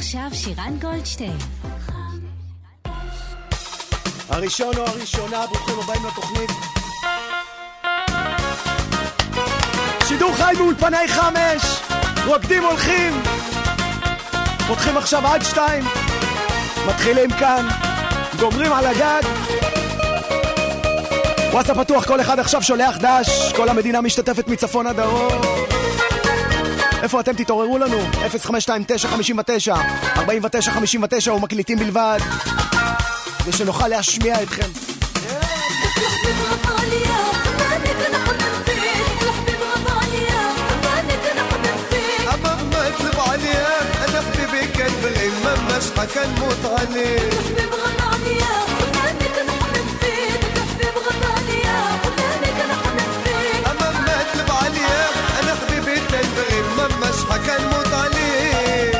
עכשיו שירן גולדשטיין. הראשון או הראשונה, ברוכים הבאים לתוכנית. שידור חי באולפני 5, רוקדים הולכים. פותחים עכשיו עד 2, מתחילים כאן, גומרים על הגג. וואטסאפ פתוח, כל אחד עכשיו שולח דש, כל המדינה משתתפת מצפון עד דרום. איפה אתם? תתעוררו לנו. 0529-59-49-59 ומקליטים בלבד, ושנוכל להשמיע אתכם. أنا حبيبي كان بالإمام مش حكى نموت عليه حبيب غنى عليا ولانك نحمد فيك حبيب غنى عليا ولانك نحمد فيك أما ما تلب عليا أنا حبيبي كان بالإمام مش حكى نموت عليه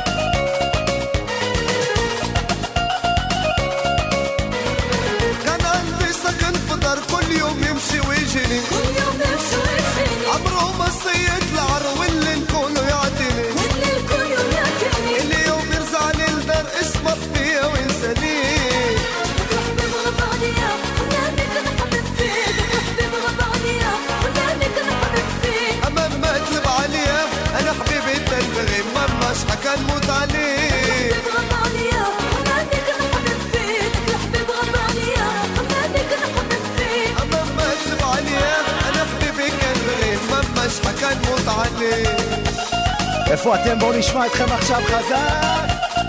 كان عندي سكن في دار كل يوم يمشي ويجيني كل يوم يمشي ويجيني عمره ما صيد العر واللي نكونوا يعطيني اسمك فيا وانساني حبيب غضى عليا ولانك نحبب فيك حبيب غضى عليا ولانك نحبب فيك اما ما تلب عليا انا حبيبي تنبغي ماما شحكا نموت عليه حبيب غضى عليا ولانك نحبب فيك حبيب غضى عليا ولانك نحبب فيك اما ما تلب عليا انا حبيبي تنبغي ماما شحكا نموت عليه. איפה אתם? בואו נשמע אתכם עכשיו חזק.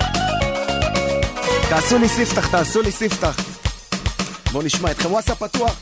תעשו לי ספתח, תעשו לי ספתח. בואו נשמע אתכם. וואטסאפ פתוח.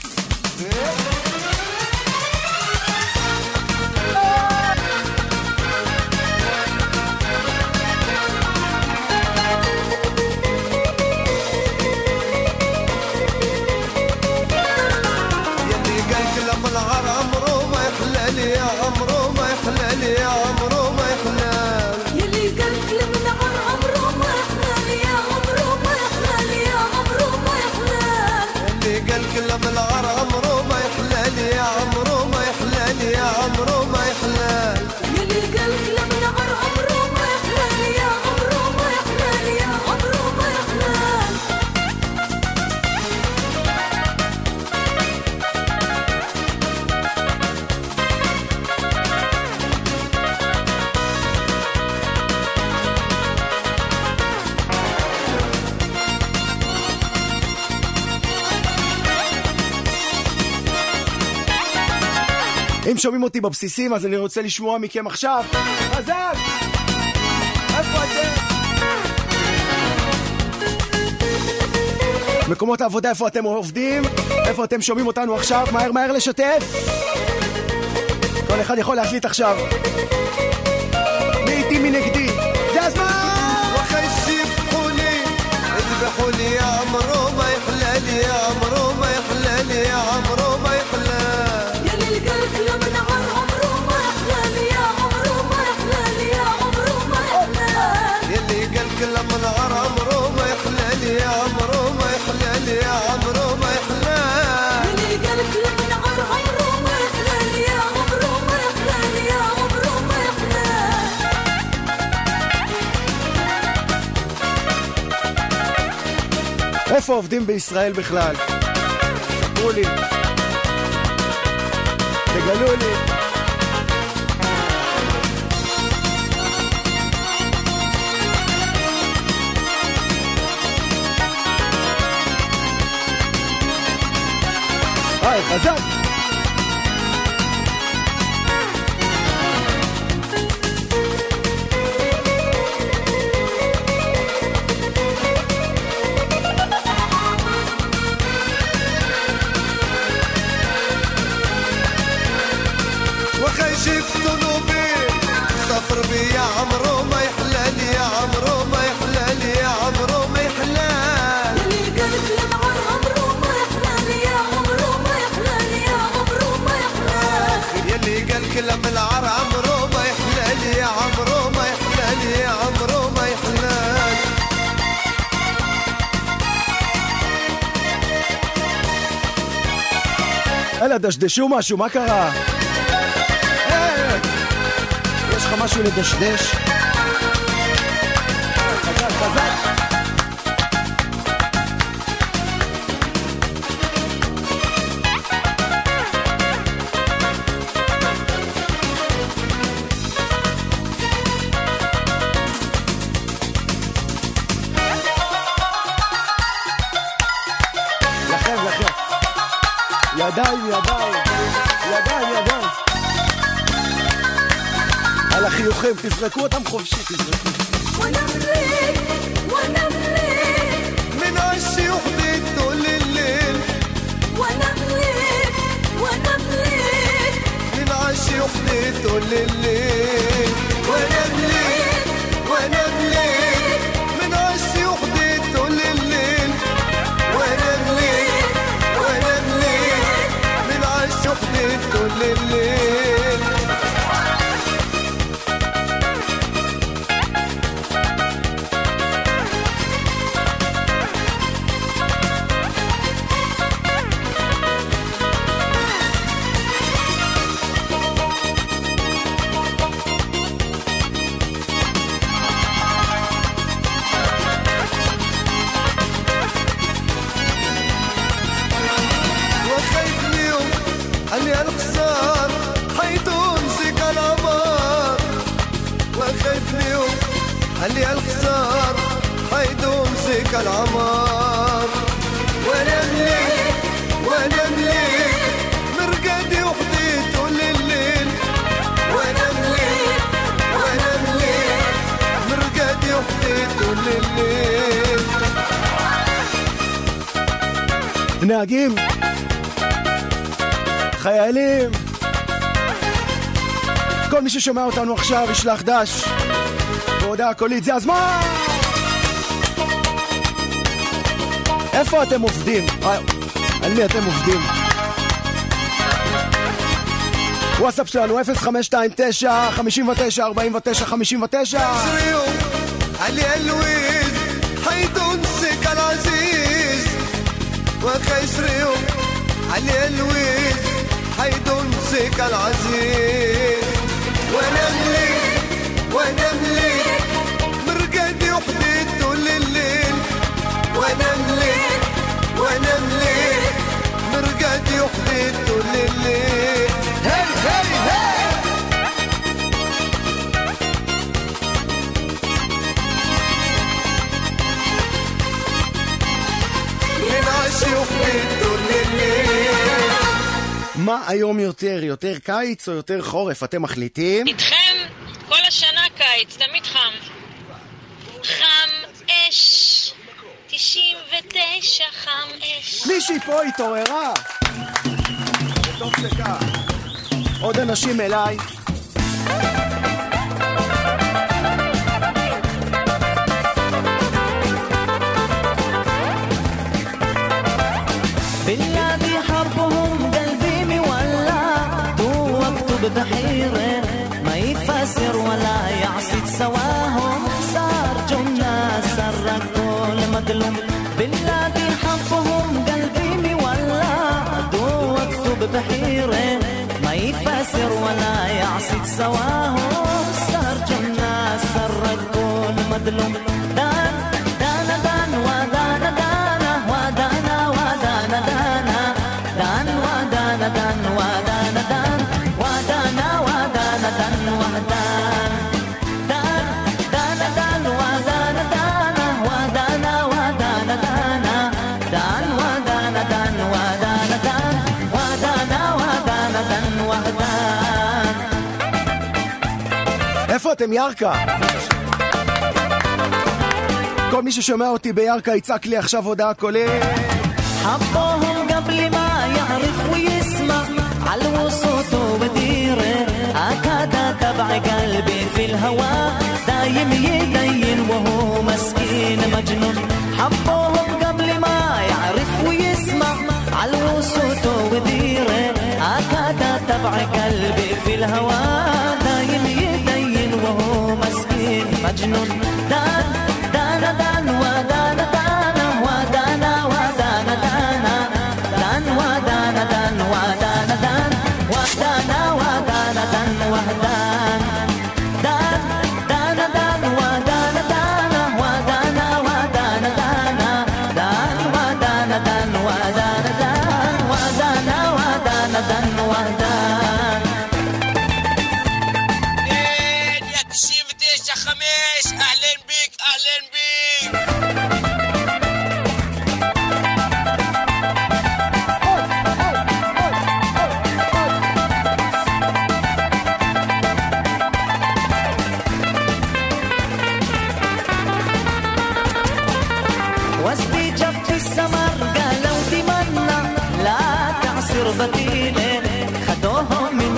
يلي قال كلام العار عمره ما يحلالي يا عمره ما يحلالي يا عمره ما يحلال يلي قال كلام العار عمره ما يحلالي يا عمره ما يحلالي يا عمره ما يحلال يلي قال كلام العار عمره ما يحلالي يا عمره ما يحلالي يا عمره ما يحلال يلي قال كلام العار عمره ما يحلالي يا عمره ما يحلالي يا عمره ما يحلال. אם שומעים אותי בבסיסים, אז אני רוצה לשמוע מכם עכשיו. חזק! איפה אתם? מקומות העבודה, איפה אתם עובדים? איפה אתם שומעים אותנו עכשיו? מהר מהר לשתף. כל אחד יכול להחליט עכשיו. מי איתי מי נגדי? זה הזמן! وخيشيبحوا لي اذبحوا لي يا عمرو ما يحلالي يا عمرو ما يحلالي يا عمرو ما يحلال يلي القلب لمن عار عمرو ما يحلالي يا عمرو ما يحلالي يا عمرو ما يحلال يلي قلب لمن عار عمرو ما يحلالي يا عمرو ما يحلالي يا عمرو ما يحلال يلي قلب لمن عار عمرو ما يحلالي يا عمرو ما يحلالي يا عمرو ما يحلال. איפה עובדים בישראל בכלל? ספרו לי. תגלו לי. היי, חזק! وخيشيفتوا بي صفر بي يا عمرو ما يحلالي يا عمرو ما يحلالي يا عمرو ما يحلال يلي قلب لمعار عمرو ما يحلالي يا عمرو ما يحلالي يا عمرو ما يحلال يلي قال كلام العار عمرو ما يحلالي يا عمرو ما يحلالي يا عمرو ما يحلال. אלא דשדשו משהו, מה קרה? יש לך משהו לדשדש? חזק. ידיים, ידיים, ידיים, ידיים. על החיוכים, תזרקו אותם חופשי, תזרקו. ونملك من عشي وحدي طول الليل ونملك من عشي وحدي طول الليل ونملك من عشي وحدي طول الليل ونملك من عشي وحدي طول الليل اللي الخسار حيدوم زيك العمار ونملك مرقدي وحدي طول الليل ونملك مرقدي وحدي طول الليل נהגים, חיילים, כל מי ששומע אותנו עכשיו ישלח דש בהודעה קולית, זה הזמן! איפה אתם עובדים? על מי אתם עובדים? וואטסאפ שלנו 0529 59 49 59. علي الويد حيدونسك العزيز وخيسر يوم علي الويد حيدونسك العزيز ونملك مرقدي وحدي طول الليل ونملك مرقدي وحدي طول الليل هاي هاي هاي ينعشي وحدي طول الليل. מה היום יותר קיץ או יותר חורף? אתם מחליטים? איתכם כל השנה קיץ, תמיד חם. חם אש 99 חם אש. מישהי פה התעוררה. וטוב שכך. עוד אנשים אליי. بلادي حربهم قلبي مولع هو اكتب بحيرة ما يفسر ولا يعصد سواهم صار جمنا سرق كل مظلوم بلادي حربهم قلبي مولع هو اكتب بحيرة ما يفسر ولا يعصد سواهم صار جمنا سرق كل مظلوم دان دان دان ودان دان ودانا ودانا دانا دان ودانا دان ودانا دان ودانا ودانا دان ودان دان دانا دان ودانا دانا ودانا ودانا دانا دان ودانا دان ودانا دان ودانا ودانا دان ودان. איפה אתם ירקה? כל מי ששומע אותי בירקה יצעק לי עכשיו הודעה קולית. حبهم قبل ما يعرف ويسمع على وصوته وديره أكاد تبع قلبي في الهوى دايم يدين وهو مسكين مجنون حبهم قبل ما يعرف ويسمع على وصوته وديره أكاد تبع قلبي في الهوى دايم يدين وهو مسكين مجنون دان دان دان ودان دان ودانا ودانا دانا دان ودانا دان ودانا دان ودانا ودانا دان ودان دان دان دان ودانا دانا ودانا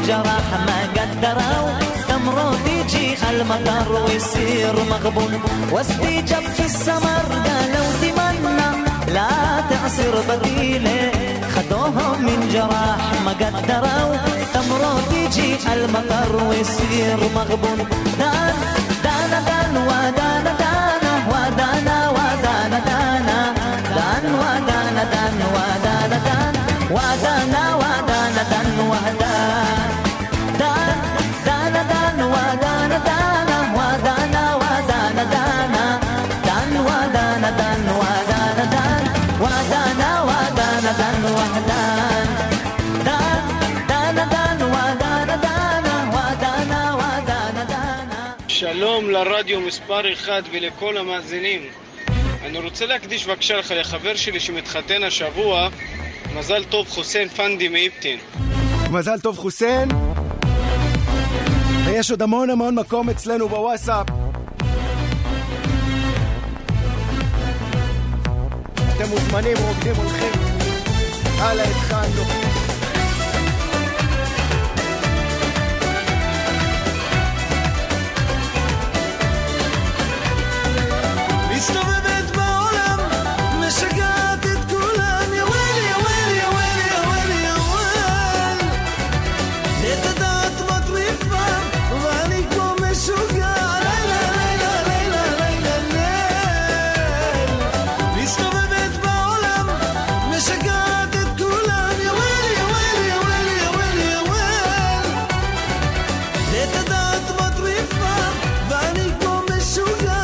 جرح ما قدروا تمره تيجي المطر ويصير مغبون واستجاب في السمر قالوا تمنى لا تعصر بديله خدوهم من جراح ما قدروا تمره تيجي المطر ويصير مغبون دان دانا دان ودانا دانا ودانا ودانا دانا دان ودانا دان ودانا دان ودانا ودانا دان ودان دان دانا دان ودانا دانا ودانا ودانا دانا دان ودانا دان ودانا دان ودانا ودانا دان ودان دان دانا دان ودانا دانا ودانا ودانا دانا. שלום לרדיו מספר 1 ולכל המאזינים. אני רוצה להקדיש בבקשה לך לחבר שלי שמתחתן השבוע, מזל טוב חוסיין פנדי מאיפטין. מזל טוב חוסיין. ויש עוד המון המון מקום אצלנו בוואטסאפ. אתם מוזמנים, רוקדים, הולכים. הלאה, התחלנו. מסתובבת בעולם, משגעת את כולם, יא וואל, יא וואל, יא וואל, יא וואל, יא וואל. את הדעת מטריפה, ואני כמו משוגע, לילה, לילה, לילה, לילה, ליל. מסתובבת בעולם, משגעת את כולם, יא וואל, יא וואל, יא וואל, יא וואל, יא וואל. את הדעת מטריפה, ואני כמו משוגע,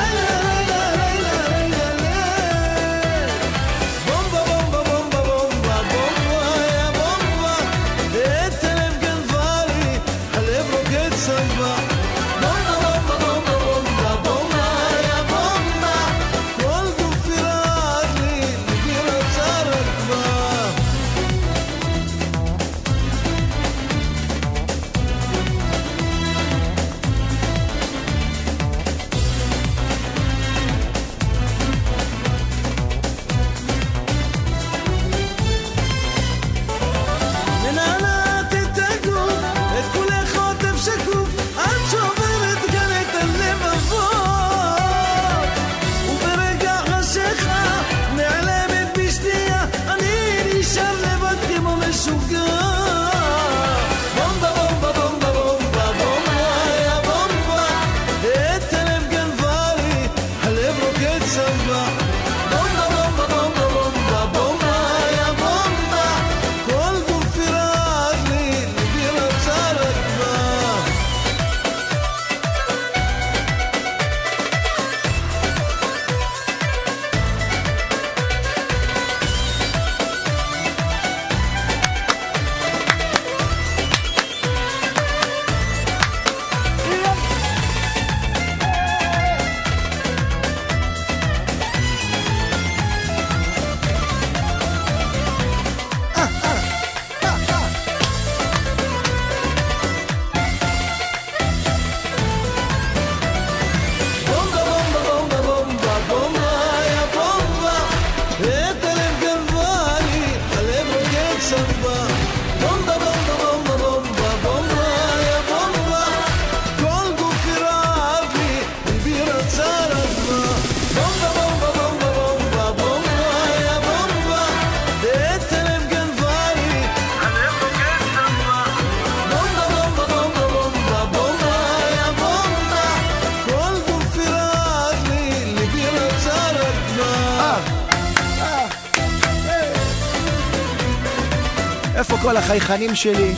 איפה כל החייכנים שלי?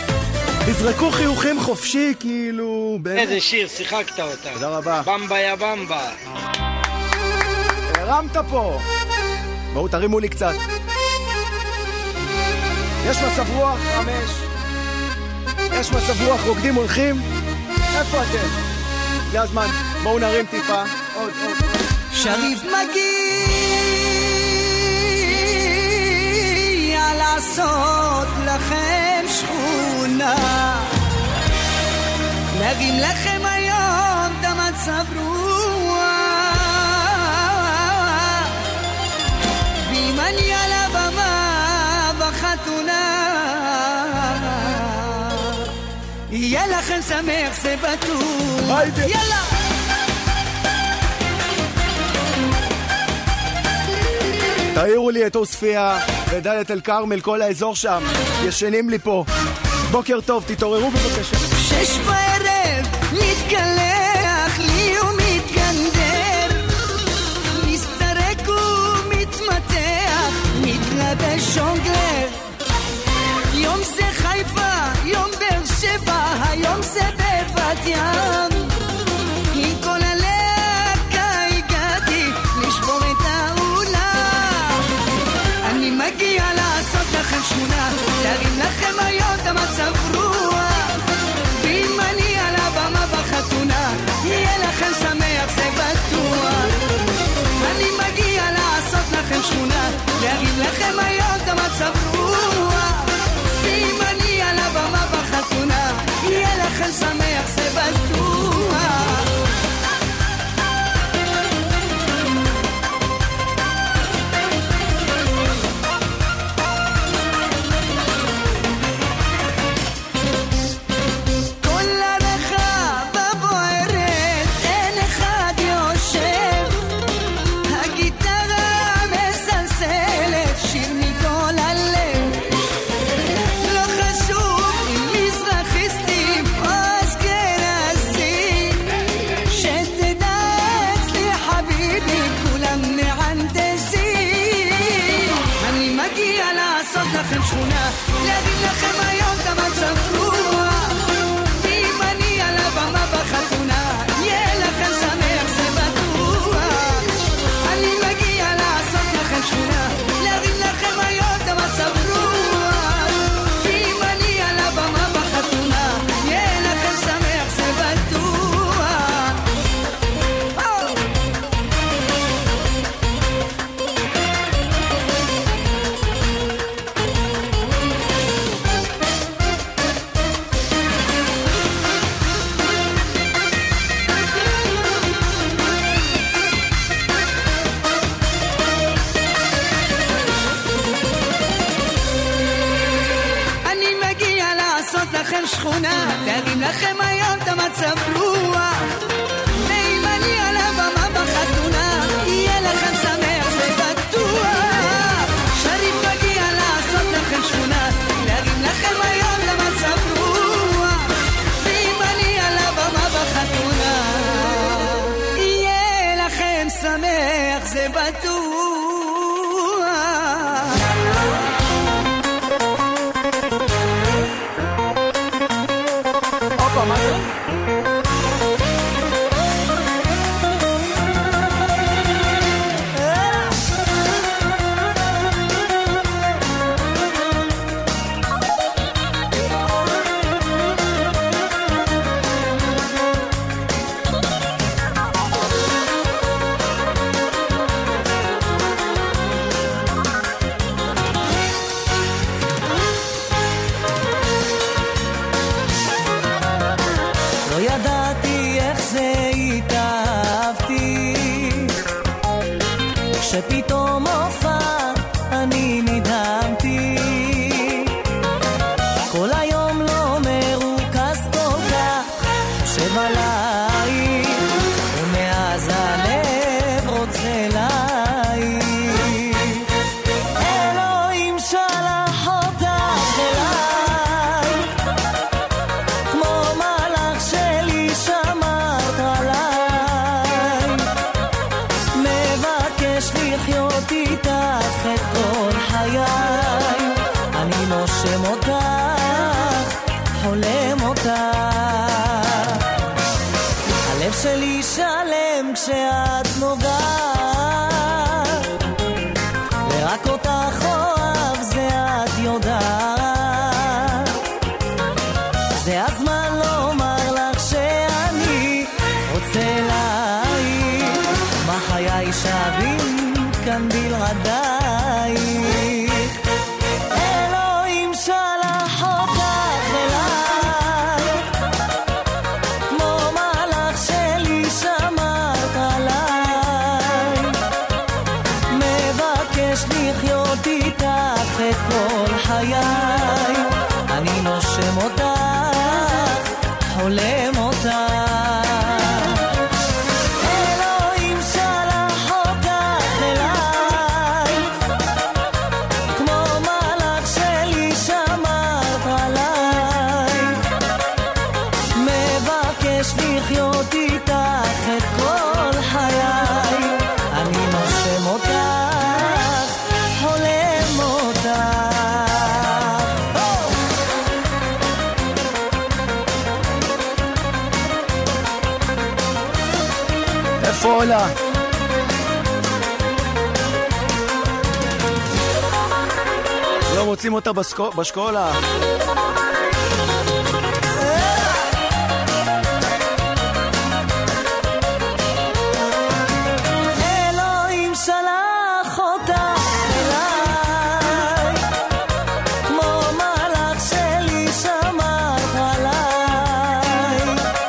תזרקו חיוכים חופשי, כאילו... איזה שיר, שיחקת אותה. תודה רבה. במבה יא במבה. הרמת פה. בואו תרימו לי קצת. יש מצב רוח, 5. יש מצב רוח, רוקדים, הולכים. איפה אתם? זה הזמן. בואו נרים טיפה. עוד. שריף מגיע לעשות לכם שכונה, נרים לכם היום את המצב רוח, ואם אני על הבמה בחתונה יהיה לכם שמח זה בטוח. היידה. יאללה. תעירו לי את עוספיה ודלית אל כרמל, כל האזור שם ישנים לי פה. בוקר טוב, תתעוררו בבקשה. 6 בערב מתקלח לי ומתגנדר, מסתרק ומתמתח, מתלבש שונגלר. יום זה חיפה, יום באר שבע, היום זה בבת ים. עם כל הלהקה הגעתי לשבור את האולם. אני מגיע לעשות לכם שכונה, להרים לכם היום את המצב רוח. ואם אני על הבמה בחתונה, יהיה לכם שמח זה בטוח. אני מגיע לעשות לכם שכונה, להרים לכם היום את המצב רוח. ואם אני על הבמה בחתונה, יהיה לכם שמח זה בטוח. לכם שכונה, להגיד לכם היום את המצב רוח. ואם אני על הבמה בחתונה, יהיה לכם שמח זה בטוח. אני מגיע לעשות לכם שכונה, להגיד לכם היום את המצב רוח. ואם אני על הבמה בחתונה, יהיה לכם שמח זה בטוח. לכם שכונה, להרים לכם היום את המצב רוח. ואם אני על הבמה בחתונה, יהיה לכם שמח זה בטוח. שריף מגיע לעשות לכם שכונה, להרים לכם היום את המצב רוח. ואם אני על הבמה בחתונה, יהיה לכם שמח זה בטוח. מה זה? שפתאום הופע אני נדהמתי, כל היום לא מרוכז כל כך, שבלילה ומאז הלב רוצה להעיר. אלוהים שלח אותך אליי, כמו מלאך שלי שמרת עליי, מבקש לחיות איתך את כל חיי. אני נושם אותך, חולם אותך, הלב שלי שלם כשאת נוגעת, ורק אותך אוהב זה את יודעת. זה הזמן לומר לך שאני רוצה להעיר, מה חיי שווים כאן בלעדייך. אלוהים שלח אותך אליי, כמו מלאך שלי שמרת עליי, מבקש לחיות איתך את כל חיי. אני נושם אותך, חולם אותה. אלוהים שלח אותך אליי, כמו מלאך שלי שמרת עליי, מבקש לחיות איתך את כל חיי, אני נושם אותך, חולם אותך. איפה עולה? לא מוצאים אותה בשקולה. אלוהים שלח אותך אליי, כמו מלאך שלי שמרת עליי,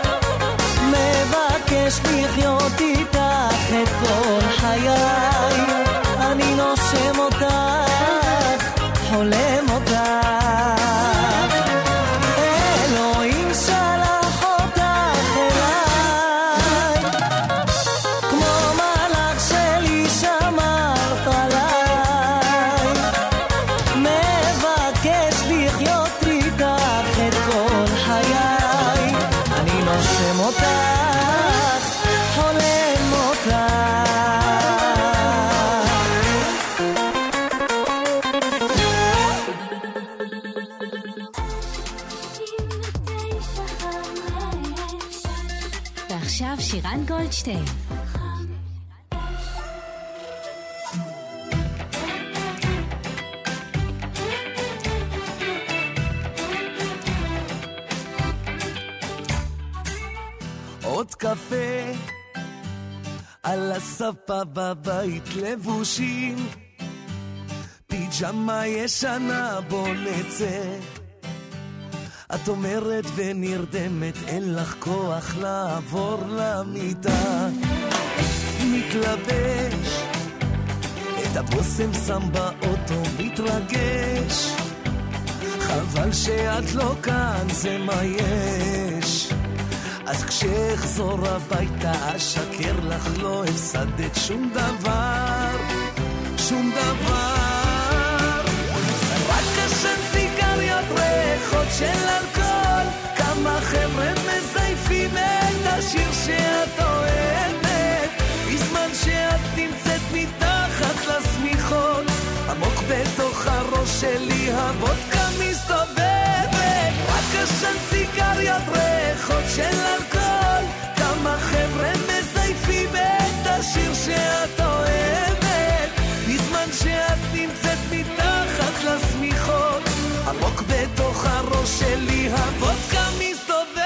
מבקש לחיות איתך את כל חיי, אני נושם אותך, חולם אותך. אלוהים שלח אותך אליי, כמו מלאך שלי שמרת עליי, מבקש לחיות איתך את כל חיי, אני נושם אותך, חולם אותך. ועכשיו שירן גולדשטיין. עוד קפה על הספה בבית לבושים, פיג'מה ישנה בוא נצא, את אומרת ונרדמת אין לך כוח לעבור למיטה, מתלבש את הבוסם שם באוטו מתרגש, חבל שאת לא כאן זה מה יש, אז כשאחזור הביתה אשקר לך לא הפסדת שום דבר, שום דבר, רק עשן סיגריות ריחות של אלכוהול, כמה חבר'ה מזייפים את השיר שאת אוהבת, בזמן שאת נמצאת מתחת לסמיכות, עמוק בתוך הראש שלי הוודקה מסתובבת, רק עשן סיגריות ריחות של אלכוהול, כמה חבר'ה מזייפים את השיר שאת אוהבת, בזמן שאת נמצאת מתחת לסמיכות, עמוק בתוך הראש שלי הוודקה מסתובבת.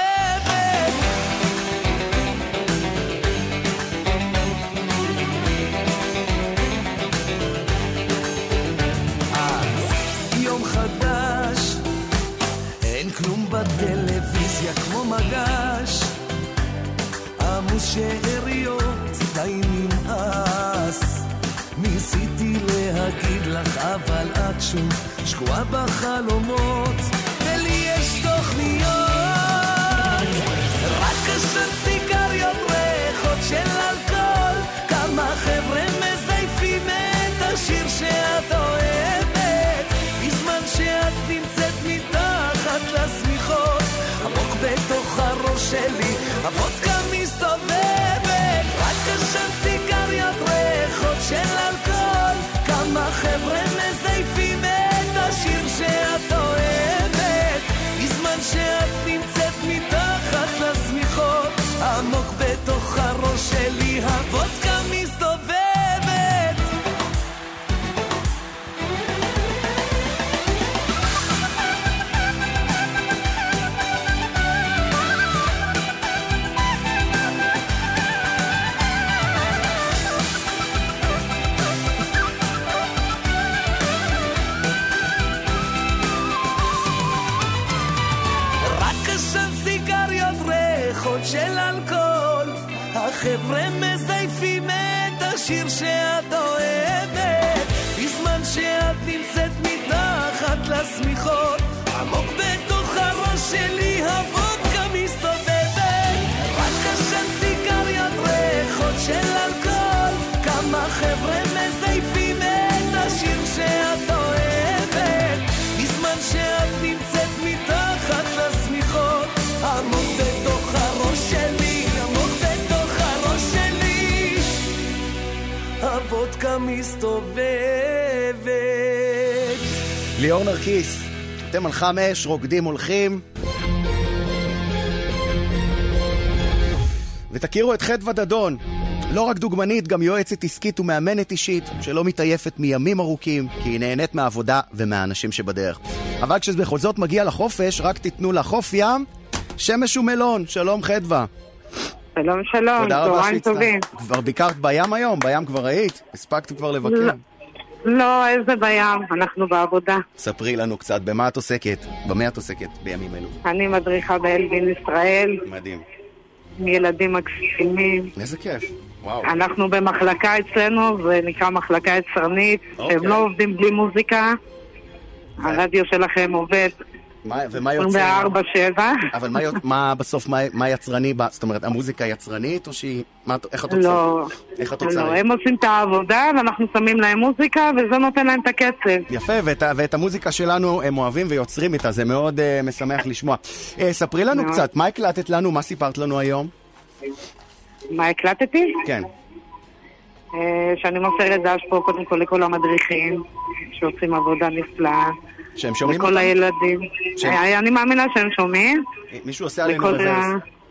יום חדש, אין כלום בטלוויזיה כמו מגש, עמוס שאריות די נמאס, ניסיתי להגיד לך אבל את שוב שקועה בחלומות, ולי יש תוכניות, רק עשן סיגריות ריחות של אלכוהול, כמה חבר'ה מזייפים את השיר שאת אוהבת, בזמן שאת נמצאת מתחת לסמיכות, עמוק בתוך הראש שלי הוודקה מסתובבת, רק עשן סיגריות ריחות של אלכוהול, כמה חבר'ה מזייפים את השיר שאת אוהבת, בזמן שאת נמצאת מתחת לסמיכות, עמוק בתוך הראש שלי הוודקה מסתובבת. של אלכוהול, החבר'ה מזייפים את השיר שאת אוהבת, בזמן שאת נמצאת מתחת לסמיכות, עמוק בתוך הראש שלי הוודקה מסתובבת. מסתובבת. ליאור נרקיס, אתם על 5, רוקדים הולכים. ותכירו את חדווה דדון, לא רק דוגמנית, גם יועצת עסקית ומאמנת אישית, שלא מתעייפת מימים ארוכים, כי היא נהנית מהעבודה ומהאנשים שבדרך. אבל כשבכל זאת מגיע לחופש, רק תיתנו לה חוף ים, שמש ומלון. שלום חדווה. שלום, שלום, צהריים טובים. כבר ביקרת בים היום? בים כבר היית? הספקת כבר לבקר? לא, איזה בים, אנחנו בעבודה. ספרי לנו קצת, במה את עוסקת? במה את עוסקת בימים אלו? אני מדריכה באלווין ישראל. מדהים. ילדים מקסימים. איזה כיף, וואו. אנחנו במחלקה אצלנו, זה נקרא מחלקה יצרנית. הם לא עובדים בלי מוזיקה. הרדיו שלכם עובד. ומה יוצא? 24/7. אבל מה בסוף, מה יצרני? זאת אומרת, המוזיקה יצרנית או שהיא... איך התוצאה? לא. איך התוצאה? לא, הם עושים את העבודה ואנחנו שמים להם מוזיקה וזה נותן להם את הקצב. יפה, ואת המוזיקה שלנו הם אוהבים ויוצרים איתה, זה מאוד משמח לשמוע. ספרי לנו קצת, מה הקלטת לנו? מה סיפרת לנו היום? מה הקלטתי? כן. שאני מוסרת דש פה קודם כל לכל המדריכים שעושים עבודה נפלאה. שהם שומעים לכל הילדים. אני מאמינה שהם שומעים. מישהו עושה עלינו רוורס.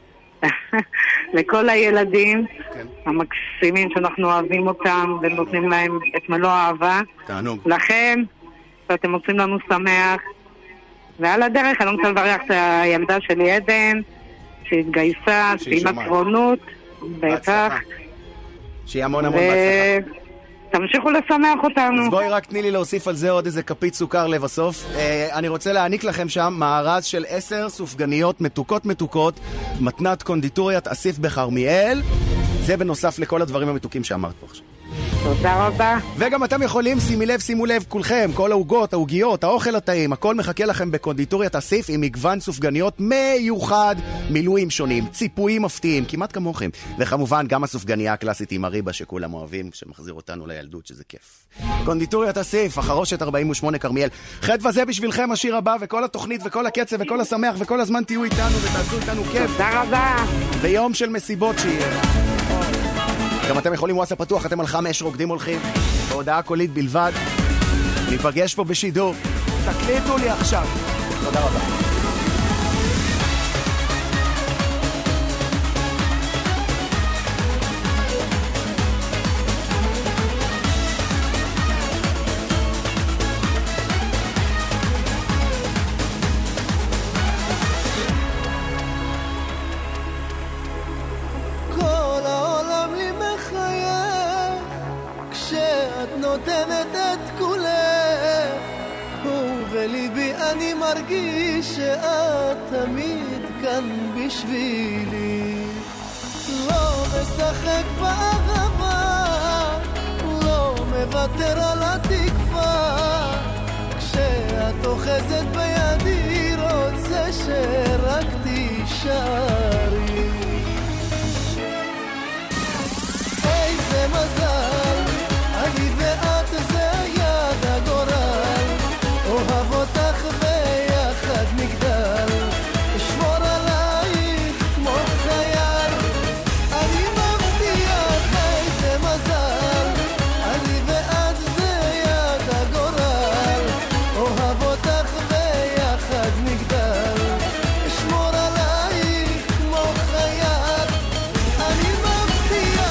לכל הילדים המקסימים שאנחנו אוהבים אותם ונותנים להם את מלוא האהבה. תענוג. לכם, שאתם עושים לנו שמח. ועל הדרך אני רוצה לברך את הילדה שלי עדן, שהתגייסה, שהיא מקרונות. בטח. שיהיה המון בהצלחה. תמשיכו לשמח אותנו. אז בואי רק תני לי להוסיף על זה עוד איזה כפית סוכר לבסוף. אני רוצה להעניק לכם שם מארז של 10 סופגניות מתוקות, מתנת קונדיטוריית אסיף בכרמיאל. זה בנוסף לכל הדברים המתוקים שאמרת פה עכשיו. תודה רבה. וגם אתם יכולים, שימו לב כולכם, כל העוגות, העוגיות, האוכל הטעים, הכל מחכה לכם בקונדיטוריית אסיף עם מגוון סופגניות מיוחד, מילואים שונים, ציפויים מפתיעים, כמעט כמוכם. וכמובן גם הסופגניה הקלאסית עם הריבה שכולם אוהבים, שמחזיר אותנו לילדות, שזה כיף. קונדיטוריית אסיף, החרושת 48 כרמיאל. חדווה, זה בשבילכם השיר הבא, וכל התוכנית וכל הקצב וכל השמח וכל הזמן תהיו איתנו ותעשו איתנו כיף. תודה רבה. ביום של מסיבות שיהיה. גם אתם יכולים וואטסאפ פתוח, אתם על 5 רוקדים הולכים, בהודעה קולית בלבד. ניפגש פה בשידור. תקליטו לי עכשיו. תודה רבה. נותנת את כולך ובליבי אני מרגיש שאת תמיד כאן בשבילי לא משחק באהבה לא מוותר על התקווה כשאת אוחזת בידי רוצה שרק תישארי איזה מזל אני ואת זה יד הגורל אוהב אותך ויחד נגדל אשמור עלייך כמו חייל אני מבטיח איזה מזל אני ואת זה יד הגורל אוהב אותך ויחד נגדל אשמור עלייך כמו חייל אני מבטיח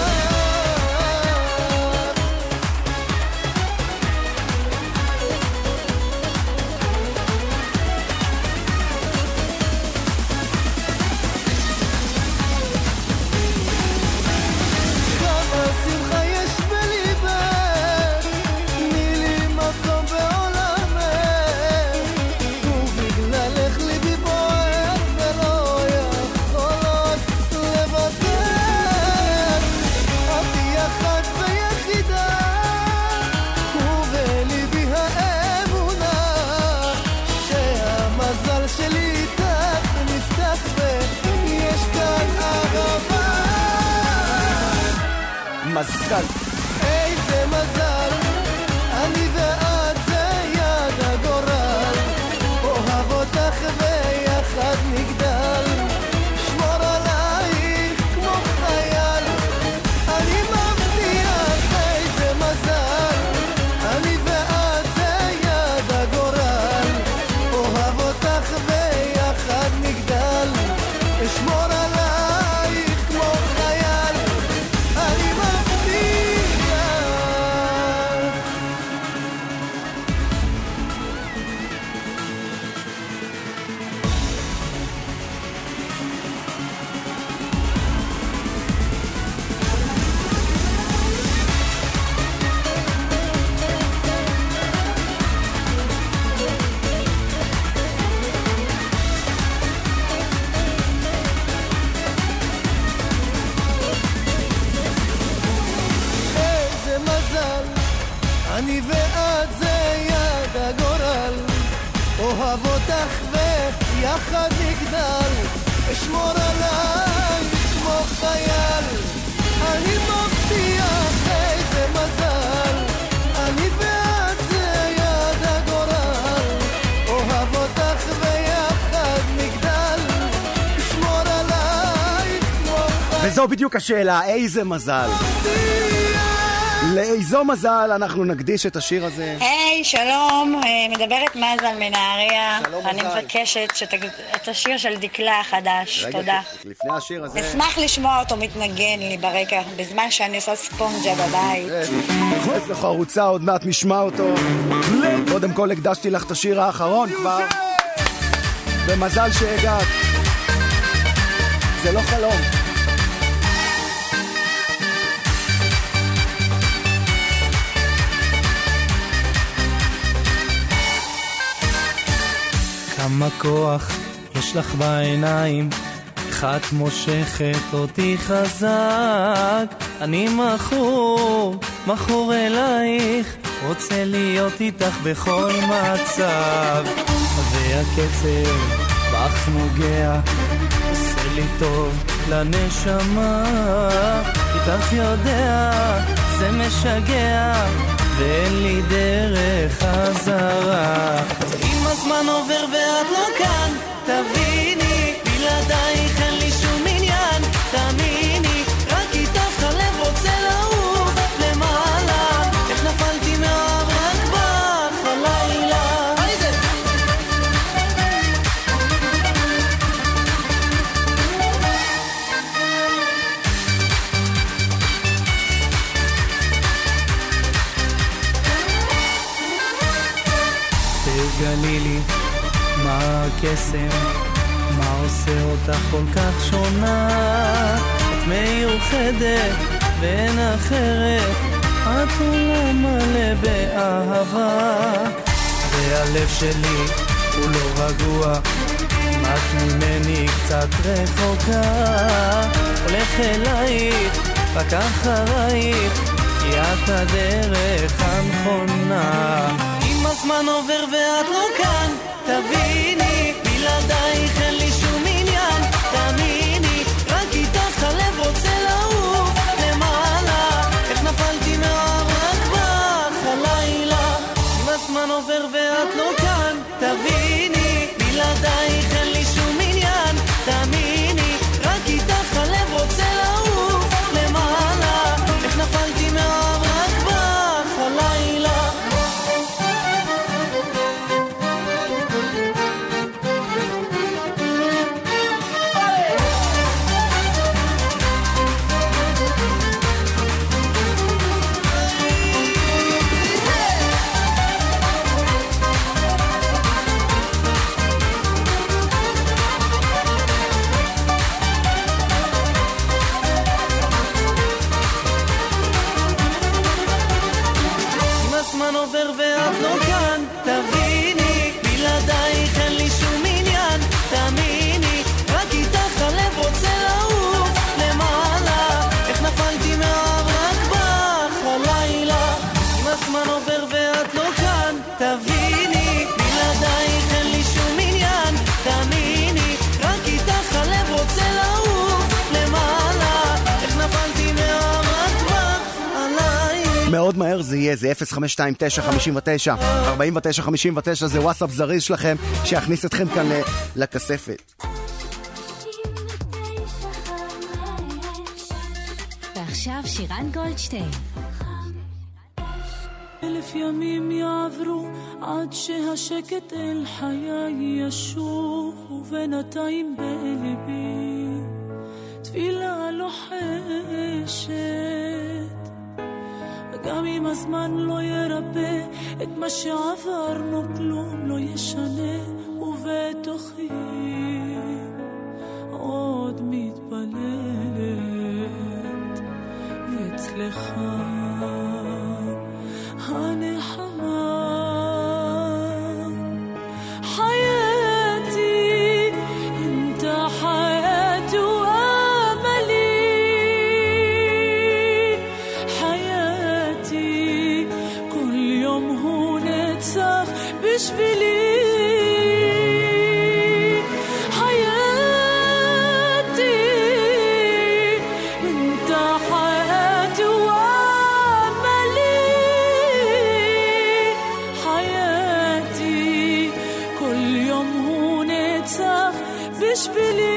מזל איזה מזל אני ואת זה יד הגורל אוהב אותך ויחד נגדל שמור עלייך כמו חייל אני מבטיח איזה מזל אוהב אותך ויחד נגדל, אשמור עליי כמו חייל. אני מבטיח איזה מזל, אני ואת זה יד הגורל, אוהב אותך ויחד נגדל, אשמור עליי כמו חייל. וזו בדיוק השאלה, איזה מזל? לאיזו מזל אנחנו נקדיש את השיר הזה? היי, שלום, מדברת מזל מנהריה. שלום, אני מזל. מבקשת את השיר של דקלה החדש. רגע, תודה. לפני השיר הזה... אשמח לשמוע אותו מתנגן לי ברקע, בזמן שאני עושה ספונג'ה בבית. איזה חרוצה, עוד מעט נשמע אותו. קודם כל הקדשתי לך את השיר האחרון כבר. במזל שהגעת. זה לא חלום. כמה כוח יש לך בעיניים, איך את מושכת אותי חזק. אני מכור אלייך, רוצה להיות איתך בכל מצב. והקצב בך נוגע, עושה לי טוב לנשמה. איתך יודע, זה משגע, ואין לי דרך חזרה. אם הזמן עובר ואת לא כאן, תביני, בלעדייך אין לי שום עניין. תאמיני, רק איתך הלב רוצה לעוף למעלה. איך נפלתי מהאב רק בך הלילה. תגלי לי מה הקסם, מה עושה אותך כל כך שונה. את מיוחדת ואין אחרת, את עולם מלא באהבה. והלב שלי הוא לא רגוע, את ממני קצת רחוקה. הולך אלייך, רק אחרייך, כי את הדרך הנכונה. הזמן עובר ואת לא כאן, תביני, בלעדייך אין לי שום עניין. תאמיני, רק איתך הלב רוצה לעוף למעלה. איך נפלתי מהאב רק בך הלילה. אם הזמן עובר ואת לא כאן, תביני, בלעדייך אין לי שום עניין. תאמיני, רק איתך הלב רוצה לעוף למעלה. איך נפלתי מהאב רק בך הלילה. הזמן עובר ואת לא כאן, תביני, בלעדייך אין לי שום עניין. תאמיני, רק איתך הלב רוצה לעוף למעלה. איך נפלתי מהאב רק בך הלילה. אם הזמן עובר ואת לא כאן, תביני, בלעדייך אין לי שום עניין. תאמיני, רק איתך הלב רוצה לעוף למעלה. איך נפלתי מהאב רק בך הלילה. מאוד מהר זה יהיה, זה 0529-59-49-59, זה וואטסאפ זריז שלכם שיכניס אתכם כאן לכספת. ועכשיו שירן גולדשטיין. 1000 ימים יעברו עד שהשקט אל חיי ישוב, ובינתיים בלבי תפילה לוחשת. גם אם הזמן לא ירפא את מה שעברנו, כלום לא ישנה, ובתוכי עוד מתפללת אצלך הנחמה. حياتي انت حياتي واملي، حياتي كل يوم هو نتصح בשבילי. בשבילי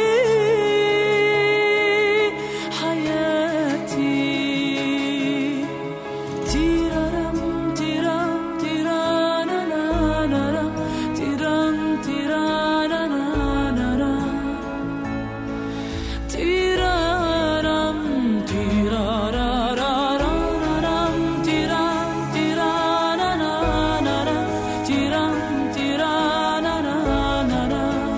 חייתי טיררם טירם טירנננננ טירם טירנננננ טיררם טיררררררם טירם טירננננ טירם טירננננ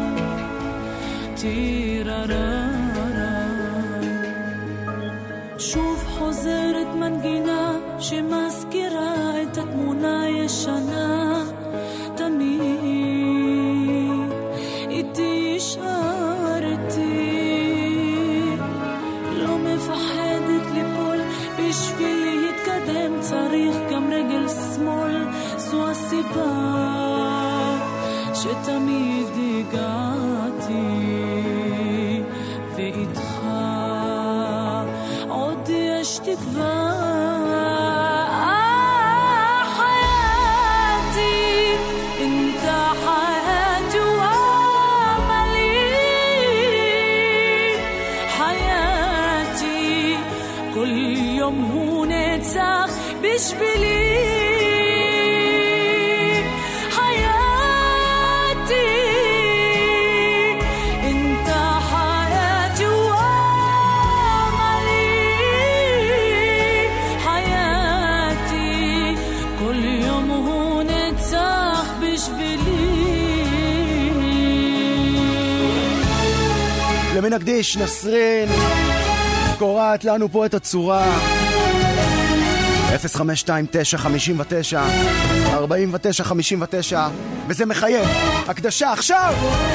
שוב חוזרת מנגינה שמזכירה את התמונה הישנה תמיד איתי השארתי לא מפחדת ליפול בשביל להתקדם צריך גם רגל שמאל זו הסיבה שתמיד הגעתי ואיתך עוד יש תקווה חייתי انت حياتي واملي حياتي كل يوم هو نتسخ בשבילי למי נקדיש? נסרין קוראת לנו פה את הצורה 05295949 וזה מחייב הקדשה עכשיו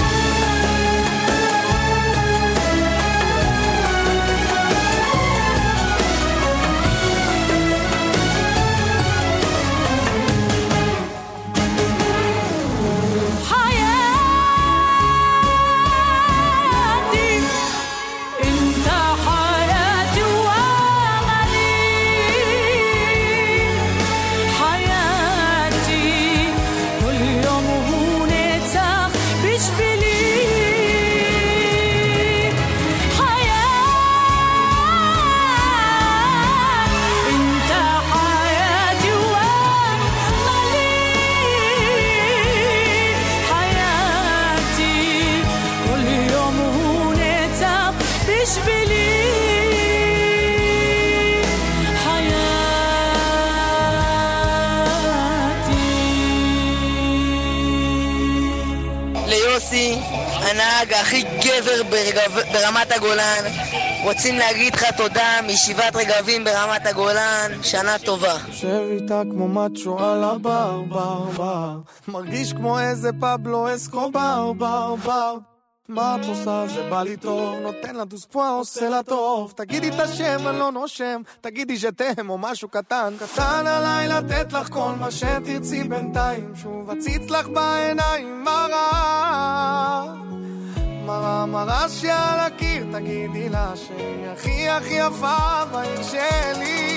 הנהג הכי גבר ברמת הגולן רוצים להגיד לך תודה מישיבת רגבים ברמת הגולן שנה טובה יושב איתה כמו מצ'ו על הבר בר בר מרגיש כמו איזה פבלו אסקובר בר בר מה את עושה? זה בא לי טוב נותן לה דוספואה עושה לה טוב תגידי את השם אני לא נושם תגידי שתם או משהו קטן קטן עליי לתת לך כל מה שתרצי בינתיים שוב הציץ לך בעיניים מראה מראה מראה שעל הקיר תגידי לה שהיא הכי הכי יפה בעיר שלי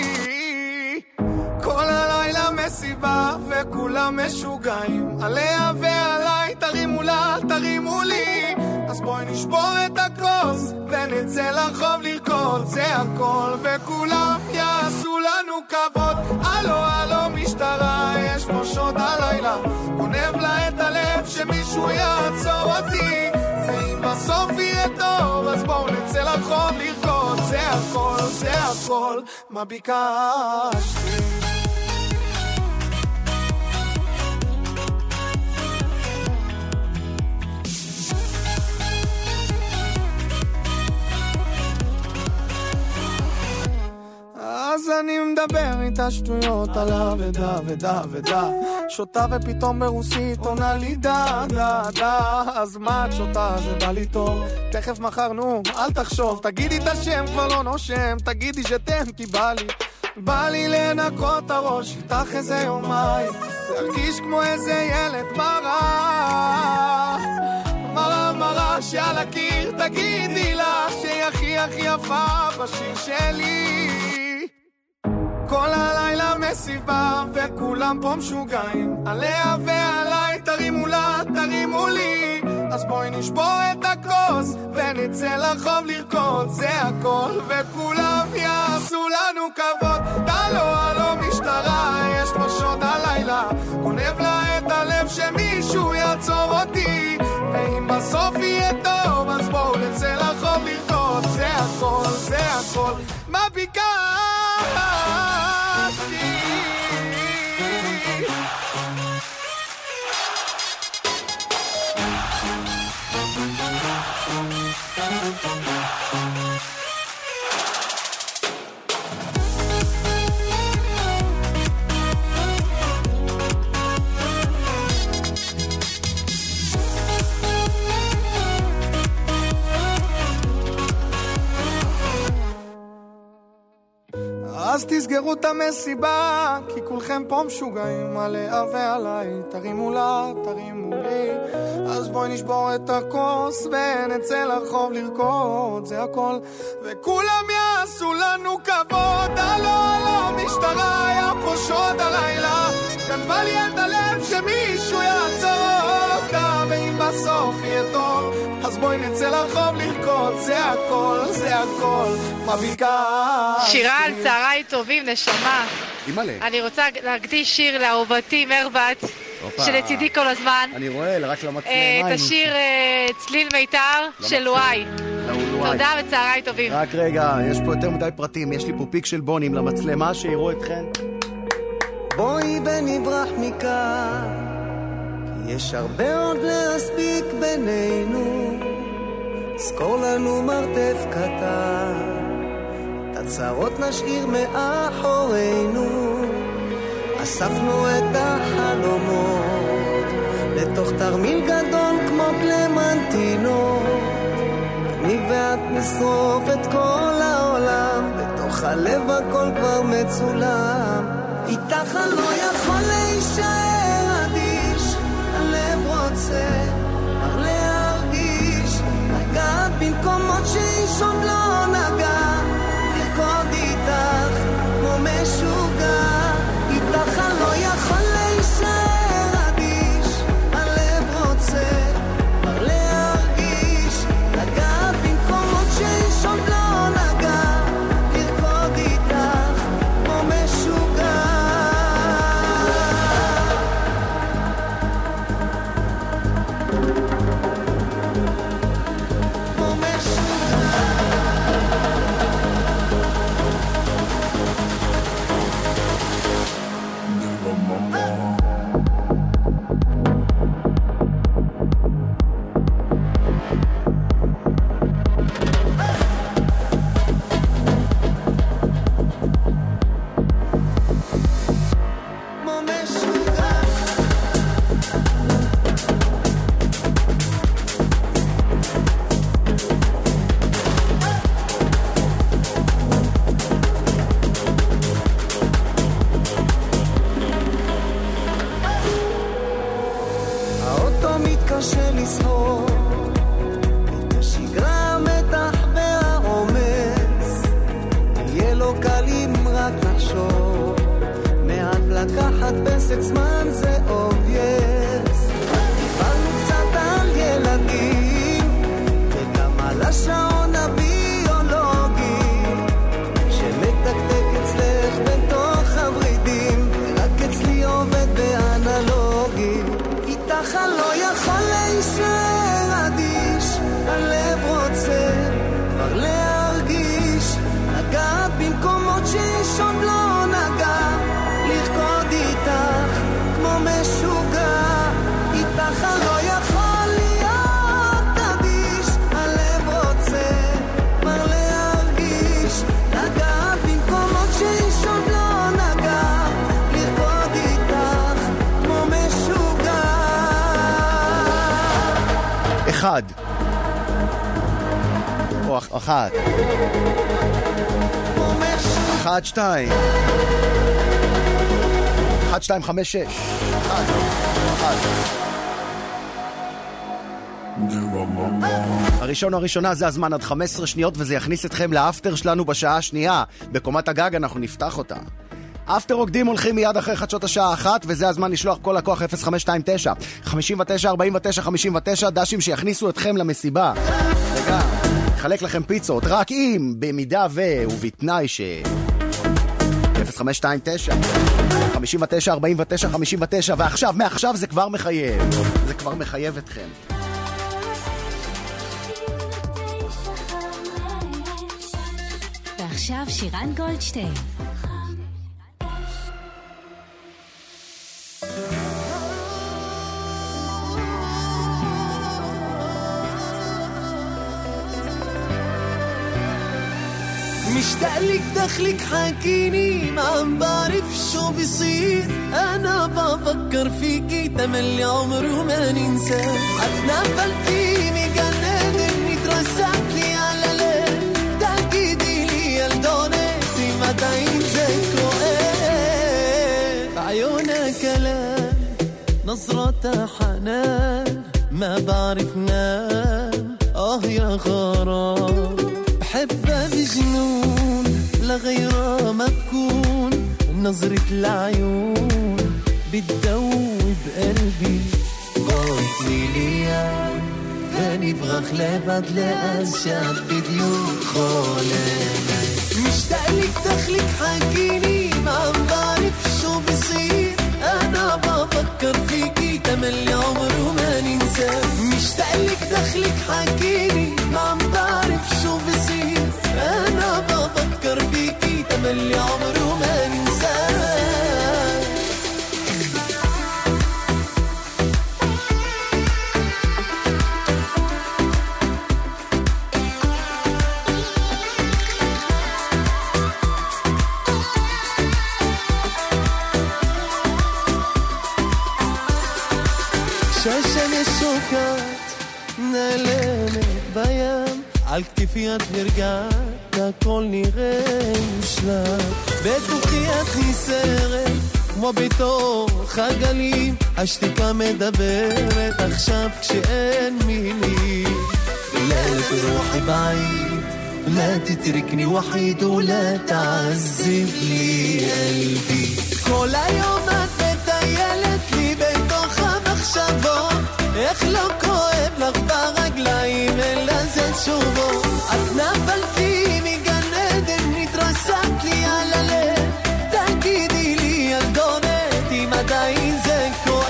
כל הלילה מסיבה וכולם משוגעים עליה ועליי תרימו לה תרימו לי אז בואי נשבור את הכוס ונצא לרחוב לרקוד זה הכל וכולם יעשו לנו כבוד הלו הלו משטרה יש פה שוד הלילה גונב לה את הלב שמישהו יעצור אותי ואם בסוף יהיה טוב אז בואו נצא לרחוב לרקוד זה הכל מה ביקשתי אז אני מדבר איתה שטויות על אבדה ודה ודה שותה ופתאום ברוסית עונה לי דה דה דה אז מה את שותה? זה בא לי טוב תכף מחר נו אל תחשוב תגידי את השם כבר לא נושם תגידי שתם כי בא לי לנקות הראש איתך איזה יומיים להרגיש כמו איזה ילד מראה מראה שעל הקיר תגידי לה שהיא הכי הכי יפה בשיר שלי כל הלילה מסיבה וכולם פה משוגעים עליה ועליי תרימו לה תרימו לי אז בואי נשבור את הכוס ונצא לרחוב לרקוד, זה הכל, וכולם יעשו לנו כבוד. הלו הלו משטרה, יש פה שוד הלילה, גונב לה את הלב שמישהו יעצור אותי, ואם בסוף יהיה טוב אז בואו נצא לרחוב לרקוד, זה הכל, זה הכל, מה ביקשתי? אז תסגרו את המסיבה, כי כולכם פה משוגעים עליה ועליי, תרימו לה, תרימו לי, אז בואי נשבור את הכוס ונצא לרחוב לרקוד, זה הכל, וכולם יעשו לנו כבוד. הלו הלו משטרה, היה פה שוד הלילה, גנבה לי את הלב שמישהו יעצור אותה, ואם בסוף יהיה טוב אז בואי נצא לרחוב לרקוד, זה הכל, זה הכל, מה ביקשתי? שירן, צהריים טובים, נשמה. אימא'לה. אני רוצה להקדיש שיר לאהובתי מרבט, שלצידי כל הזמן. אני רואה, רק למצלמה. את השיר צליל מיתר של לואי. תודה וצהריים טובים. רק רגע, יש פה יותר מדי פרטים, יש לי פה פיק של בונים למצלמה שיראו אתכן. בואי ונברח מכאן, כי יש הרבה עוד להספיק בינינו, זכור לנו מרתף קטן, את הצרות נשאיר מאחורינו, אספנו את החלומות לתוך תרמיל גדול כמו קלמנטינות, אני ואת נשרוף את כל העולם, בתוך הלב הכל כבר מצולם, איתך אני לא יכול להישאר אדיש, הלב רוצה כבר להרגיש, לגעת במקומות שאיש עוד לא נגע, לרקוד איתך כמו משוגע, איתך אני לא יכול להישאר אדיש, הלב רוצה כבר להרגיש, לגעת במקומות שאיש עוד לא נגע, לרקוד איתך כמו משוגע. אחד או אחת 1, 2 1, 2, 5, 6 הראשון או הראשונה זה הזמן עד 15 שניות, וזה יכניס אתכם לאפטר שלנו בשעה השנייה. בקומת הגג אנחנו נפתח אותה. אפטר רוקדים הולכים מיד אחרי חדשות השעה 1, וזה הזמן לשלוח כל לקוח 0529 59 49 59 דשים שיכניסו אתכם למסיבה. רגע, חלק לכם פיצות, רק אם, במידה ובתנאי ש... 0529 59 49 59 ועכשיו, מעכשיו זה כבר מחייב. זה כבר מחייב אתכם. ועכשיו שירן גולדשטיין. مشتاق لك دخلك حكيني ما عم بعرف شو بيصير انا بفكر فيكي تملي عمر وما ننسى اتنفل فيني جنان اني ترسعت لي على ليل تأكيدي لي الدونتي ما تعين ذكريات بعيونها كلام نظرتها حنان ما بعرف نام يا غرام بحبها بجنون لغيرها ما بكون نظرة العيون بتدوب قلبي قلتلي ليا غني بغخلة بدلة أشعب بديوت خولاني مشتاق لك دخلك حكيني ما عم بعرف شو بصير أنا بفكر فيكي تملي عمر وما ننسى مشتاق لك دخلك حكيني ما عم بعرف شو بصير أنا بفكر فيكي تملي عمر وما ننسى شاشة الشوكات نلمت بيام عالكيفيات نرجعت تاكلني غير مشلات بتوخي أخي سرت כמו בתוך הגלים השתיקה מדברת עכשיו כשאין מילים لا تروحي بعيد لا تتركني وحيد ولا تعذب لي قلبي כל היום את מטיילת לי בתוך המחשבות איך לא כואב לך ברגליים אלא זה תשובות את נפלתי מגן עדן נתרסקת לי על הלב תגידי לי ילדונת אם עדיין זה כואב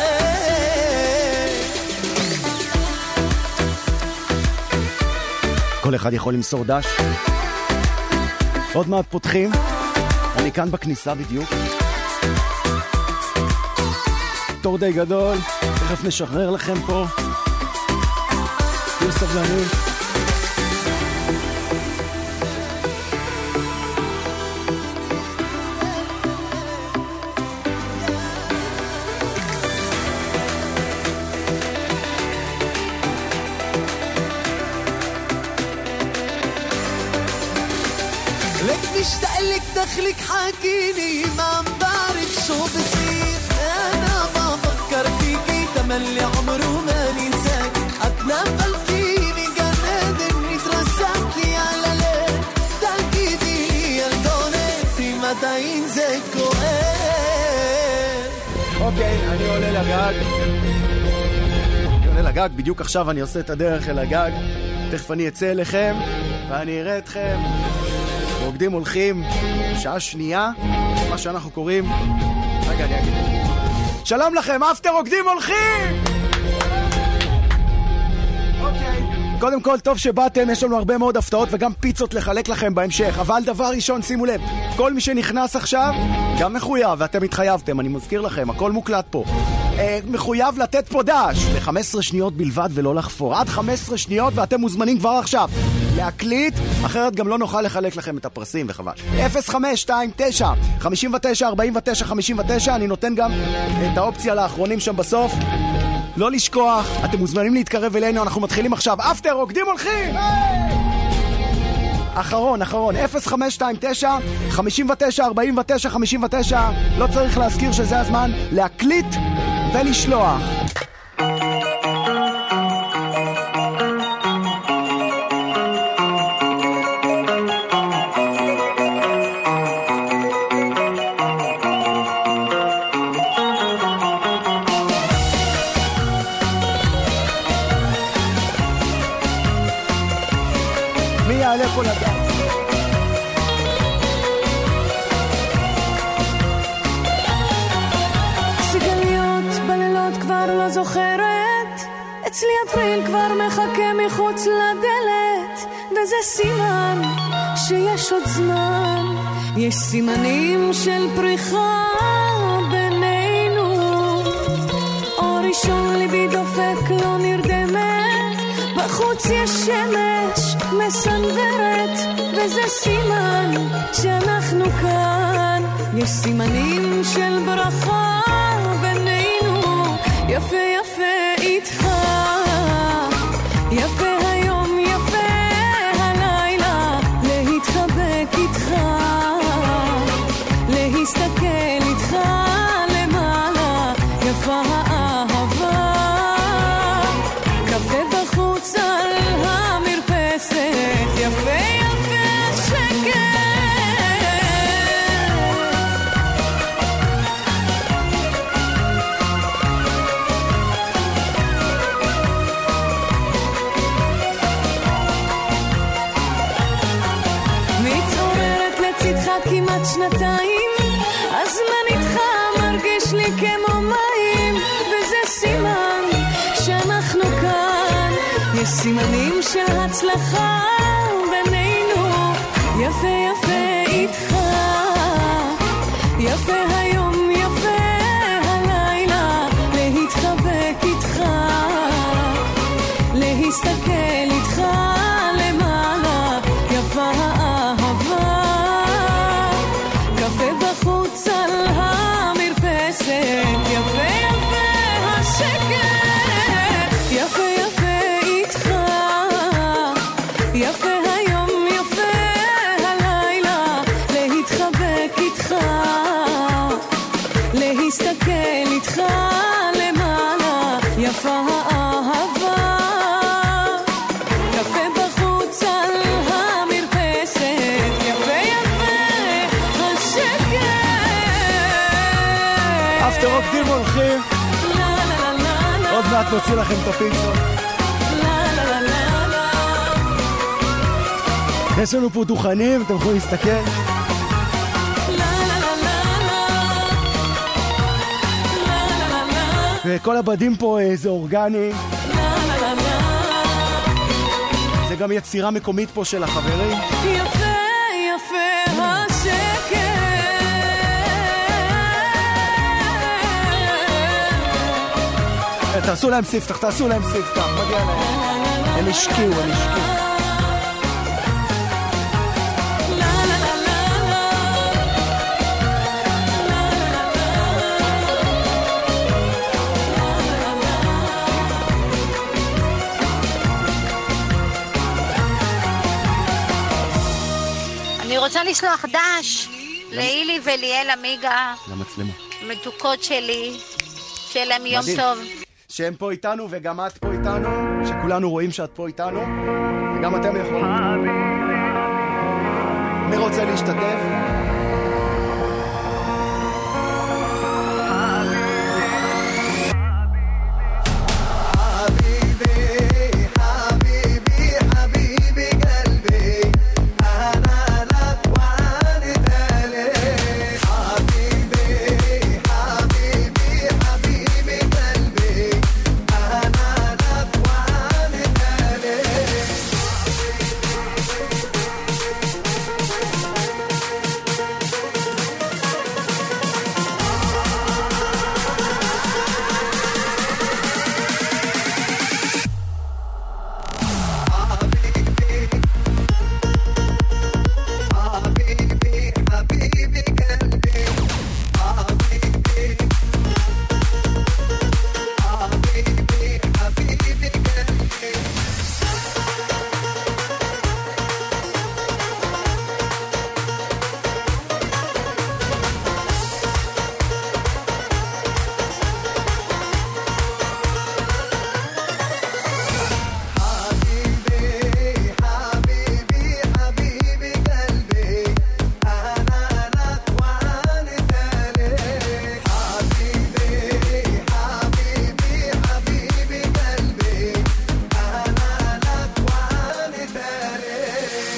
כל אחד יכול למסור דש. עוד מעט פותחים, אני כאן בכניסה בדיוק. תור די גדול, תכף נשחרר לכם פה. תהיו סבלנים. مشتاق لك دخلك حكيني ما عم بعرف شو بصير انا بفكر فيكي تملي عمر وما ننساك اتنفل فيني جنان اني ترسعت لي على ليل تأكيدي لي ילדונתי מתי זה כואב אוקיי, אני עולה לגג. אני עולה לגג, בדיוק עכשיו אני עושה את הדרך אל הגג. תכף אני אצא אליכם ואני אראה אתכם רוקדים הולכים, שעה שנייה, מה שאנחנו קוראים, רגע אני אגיד, שלום לכם, אפטר רוקדים הולכים! אוקיי, קודם כל טוב שבאתם, יש לנו הרבה מאוד הפתעות וגם פיצות לחלק לכם בהמשך, אבל דבר ראשון שימו לב, כל מי שנכנס עכשיו, גם מחויב, ואתם התחייבתם, אני מזכיר לכם, הכל מוקלט פה, מחויב לתת פה דש, ל-15 שניות בלבד ולא לחפור, עד 15 שניות ואתם מוזמנים כבר עכשיו. להקליט, אחרת גם לא נוכל לחלק לכם את הפרסים וחבל. 0529 59 49 59, אני נותן גם את האופציה לאחרונים שם בסוף. לא לשכוח, אתם מוזמנים להתקרב אלינו, אנחנו מתחילים עכשיו. אפטר רוקדים הולכים! אחרון, 0529 59 49 59, לא צריך להזכיר שזה הזמן להקליט ולשלוח. מי יעלה פה לדעת? סיגליות בלילות כבר לא זוכרת, אצלי אפריל כבר מחכה מחוץ לדלת, וזה סימן שיש עוד זמן, יש סימנים של פריחה בינינו. אור ראשון ליבי דופק לא נרדמת, בחוץ יש שמש מסנוורת, וזה סימן שאנחנו כאן, יש סימנים של ברכה בינינו. יפה יפה איתך, יפה היום יפה הלילה, להתחבק איתך, להסתכל איתך למעלה, יפה האהבה. קפה בחוץ על המרפסת, יפה יפה השקט. כמעט שנתיים, הזמן איתך מרגיש לי כמו מים, וזה סימן שאנחנו כאן, יש סימנים של הצלחה בינינו. יפה יפה איתך, יפה היום יפה הלילה, להתחבק איתך, להסתכל איתך למעלה, יפה האהבה. קפה בחוץ על המרפסת, יפה יפה השקט, יפה יפה איתך, יפה היום יפה הלילה, להתחבק איתך, להסתכל איתך למעלה, יפה האהבה. קפה בחוץ על המרפסת, יפה אפטר רוק דימו הולכים, עוד מעט נוציא לכם את הפיצות. יש לנו פה דוכנים, אתם יכולים להסתכל. וכל הבדים פה זה אורגני, זה גם יצירה מקומית פה של החברים. יפה יפה השקט, תעשו להם ספתח, תעשו להם ספתח, מגיע להם. הם השקיעו, הם השקיעו. אני רוצה לשלוח דש לאילי וליאל עמיגה, למצלמה. מתוקות שלי, שיהיה להם יום טוב. שהם פה איתנו וגם את פה איתנו, שכולנו רואים שאת פה איתנו, וגם אתם יכולים. מי רוצה להשתתף?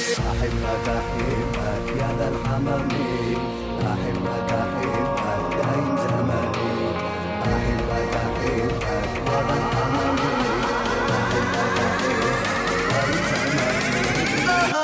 أحبك أحبك يا ذا الحمامي أحبك أحبك دايم زماني أحبك أحبك يا ذا الحمامي أحبك أحبك دايم زماني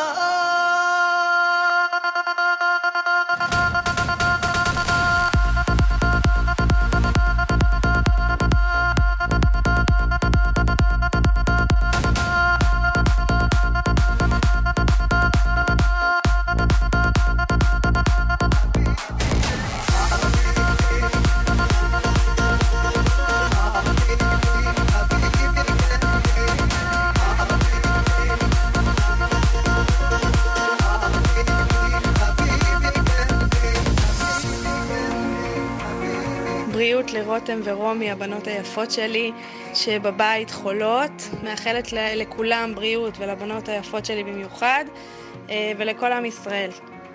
בריאות לרותם ורומי, הבנות היפות שלי שבבית חולות. מאחלת לכולם בריאות ולבנות היפות שלי במיוחד ולכל עם ישראל.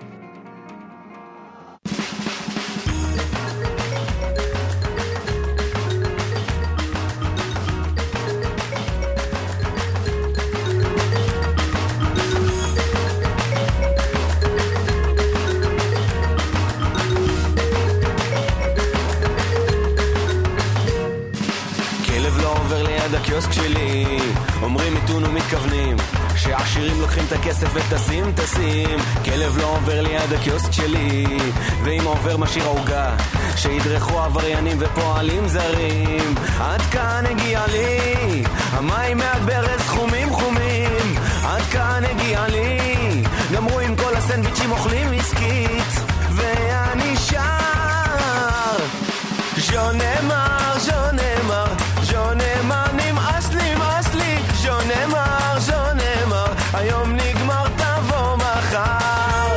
הקיוסק שלי אומרים איתון ומתכוונים שהעשירים לוקחים את הכסף וטסים טסים. כלב לא עובר ליד הקיוסק שלי ואם עובר משאיר עוגה שידרכו עבריינים ופועלים זרים. עד כאן הגיע לי המים מהברז חומים חומים. עד כאן הגיע לי גמרו עם כל הסנדוויצ'ים אוכלים עסקית ואני שר ז'ונמר ז'ונמר ז'ונמר נמאס לי נמאס לי ז'ונמר ז'ונמר היום נגמר תבוא מחר.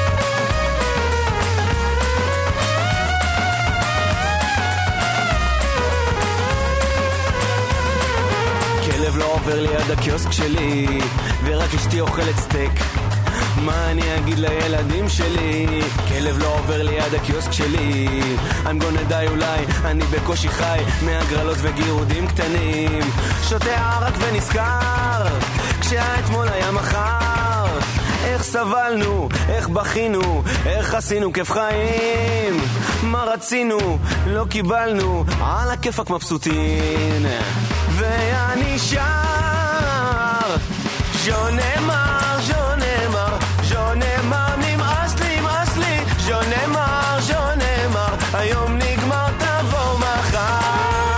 כלב לא עובר ליד הקיוסק שלי ורק אשתי אוכלת סטייק. מה אני אגיד לילדים שלי? כלב לא עובר ליד הקיוסק שלי I'm gonna die אולי אני בקושי חי מהגרלות וגירודים קטנים. שותה ערק ונזכר כשהאתמול היה מחר. איך סבלנו, איך בכינו, איך עשינו כיף חיים. מה רצינו, לא קיבלנו, על הכיפק מבסוטין. ואני שר ז'ונמר ז'ונמר ז'ונמר נמאס לי נמאס לי ז'ונמר ז'ונמר היום נגמר תבוא מחר.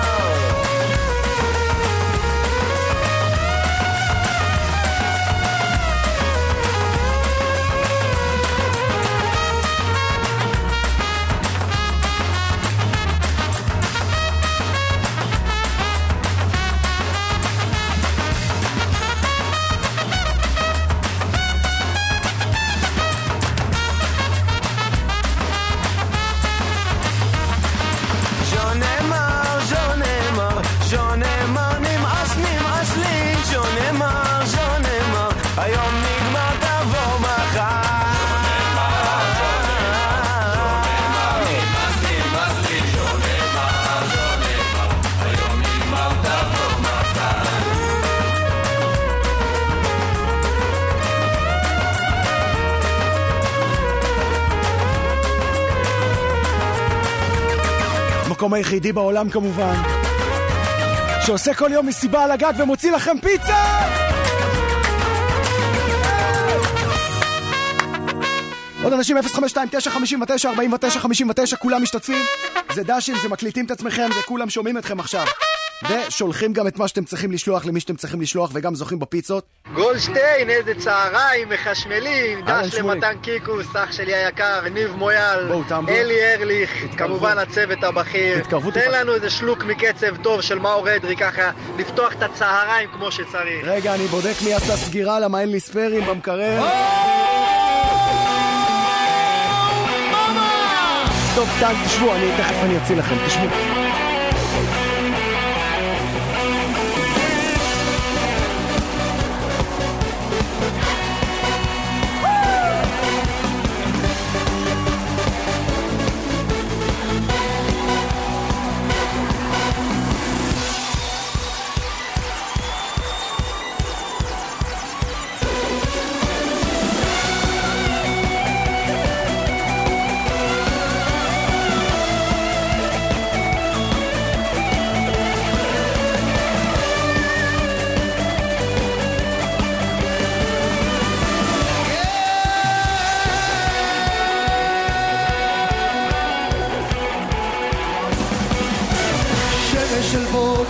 המקום היחידי בעולם כמובן שעושה כל יום מסיבה על הגג ומוציא לכם פיצה. עוד אנשים 052-959-49-59 כולם משתתפים. זה דשים, זה מקליטים את עצמכם, זה כולם שומעים אתכם עכשיו ושולחים גם את מה שאתם צריכים לשלוח למי שאתם צריכים לשלוח וגם זוכים בפיצות. גולדשטיין, איזה צהריים, מחשמלים, דש למתן קיקוס, אח שלי היקר, ניב מויאל, אלי ארליך, כמובן הצוות הבכיר. תן לנו איזה שלוק מקצב טוב של מאור אדרי, ככה לפתוח את הצהריים כמו שצריך. רגע, אני בודק מי עשה סגירה, למה אין לי ספרים במקרר. טוב, טן, תשבו, תכף אני אציל לכם, תשבו.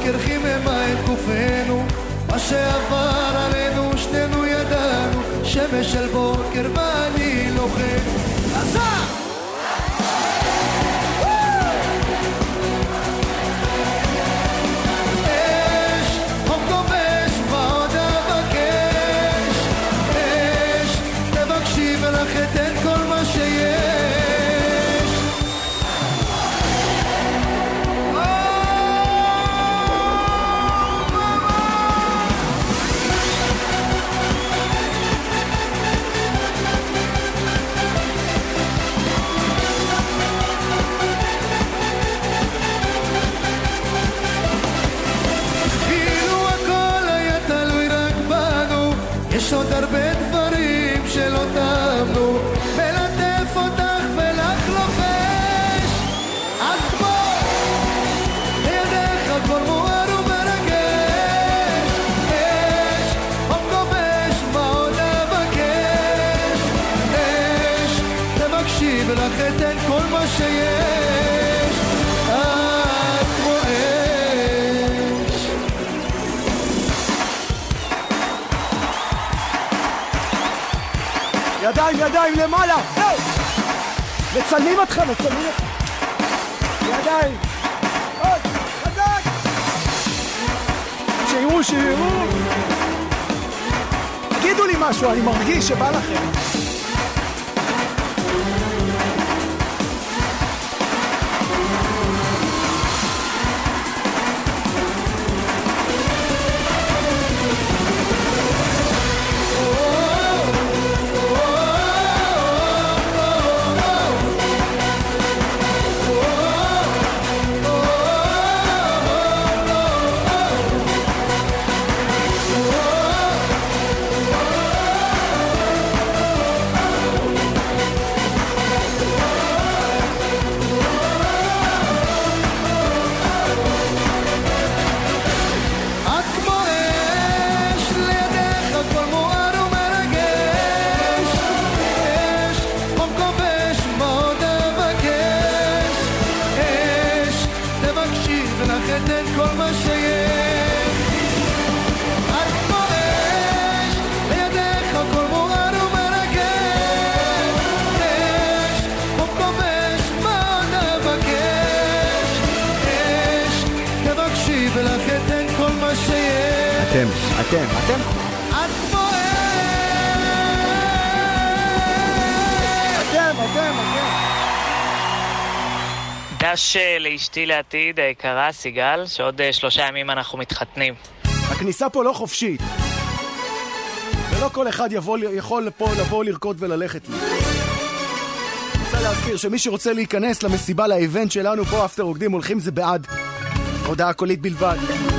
בוקר חיממה את גופנו, מה שעבר עלינו שנינו ידענו, שמש של בוקר ואני לוחם. עשה! יש עוד הרבה דברים שלא טעמנו, מלטף אותך ולך לוחש, את פה לידך הכל מואר ומרגש, אש עוד כובש מה עוד אבקש, אש תבקשי ולך אתן כל מה שיש, את רועש. ידיים, ידיים למעלה, היי! מצלמים אתכם, מצלמים אתכם. ידיים. עוד, חזק! שיראו, שיראו. תגידו לי משהו, אני מרגיש שבא לכם. אתם. דש לאשתי לעתיד היקרה סיגל, שעוד 3 ימים אנחנו מתחתנים. הכניסה פה לא חופשית, ולא כל אחד יכול פה לבוא לרקוד וללכת לי. אני רוצה להזכיר שמי שרוצה להיכנס למסיבה, לאיבנט שלנו פה אפטר רוקדים הולכים, זה בעד הודעה קולית בלבד.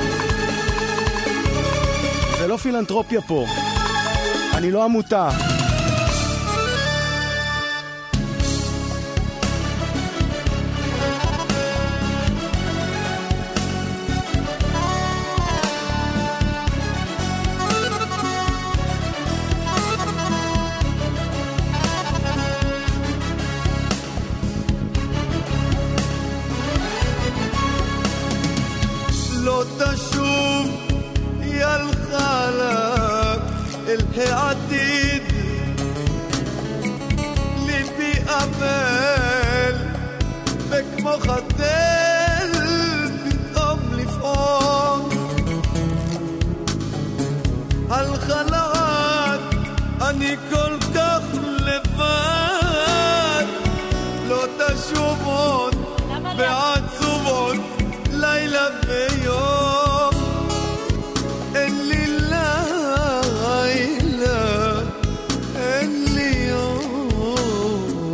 זה לא פילנטרופיה פה, אני לא עמותה. לא תשוב ילכה לך אל העתיד, ליבי אבל וכמו חתל פתאום לפעום, הלכה לאט אני כל כך לבד, לא תשוב עוד בעצובות לילה ויום, אין לי לילה, אין לי יום,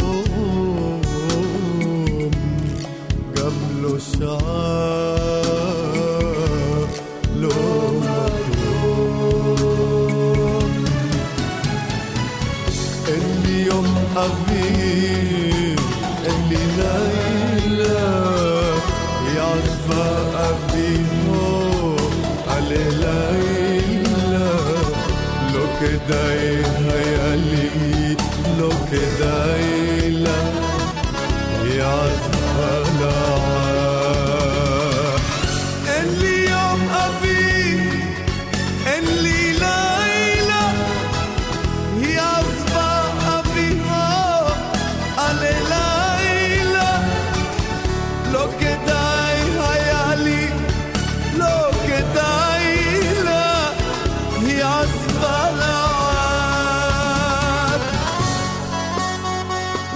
גם לא שעה, לא מקום, אין לי יום אוויר, אין לי לילה, יעזבה אבינו על לילה, לא כדאי היה לי, לא כדאי לה, יעזבה לה, אין לי יום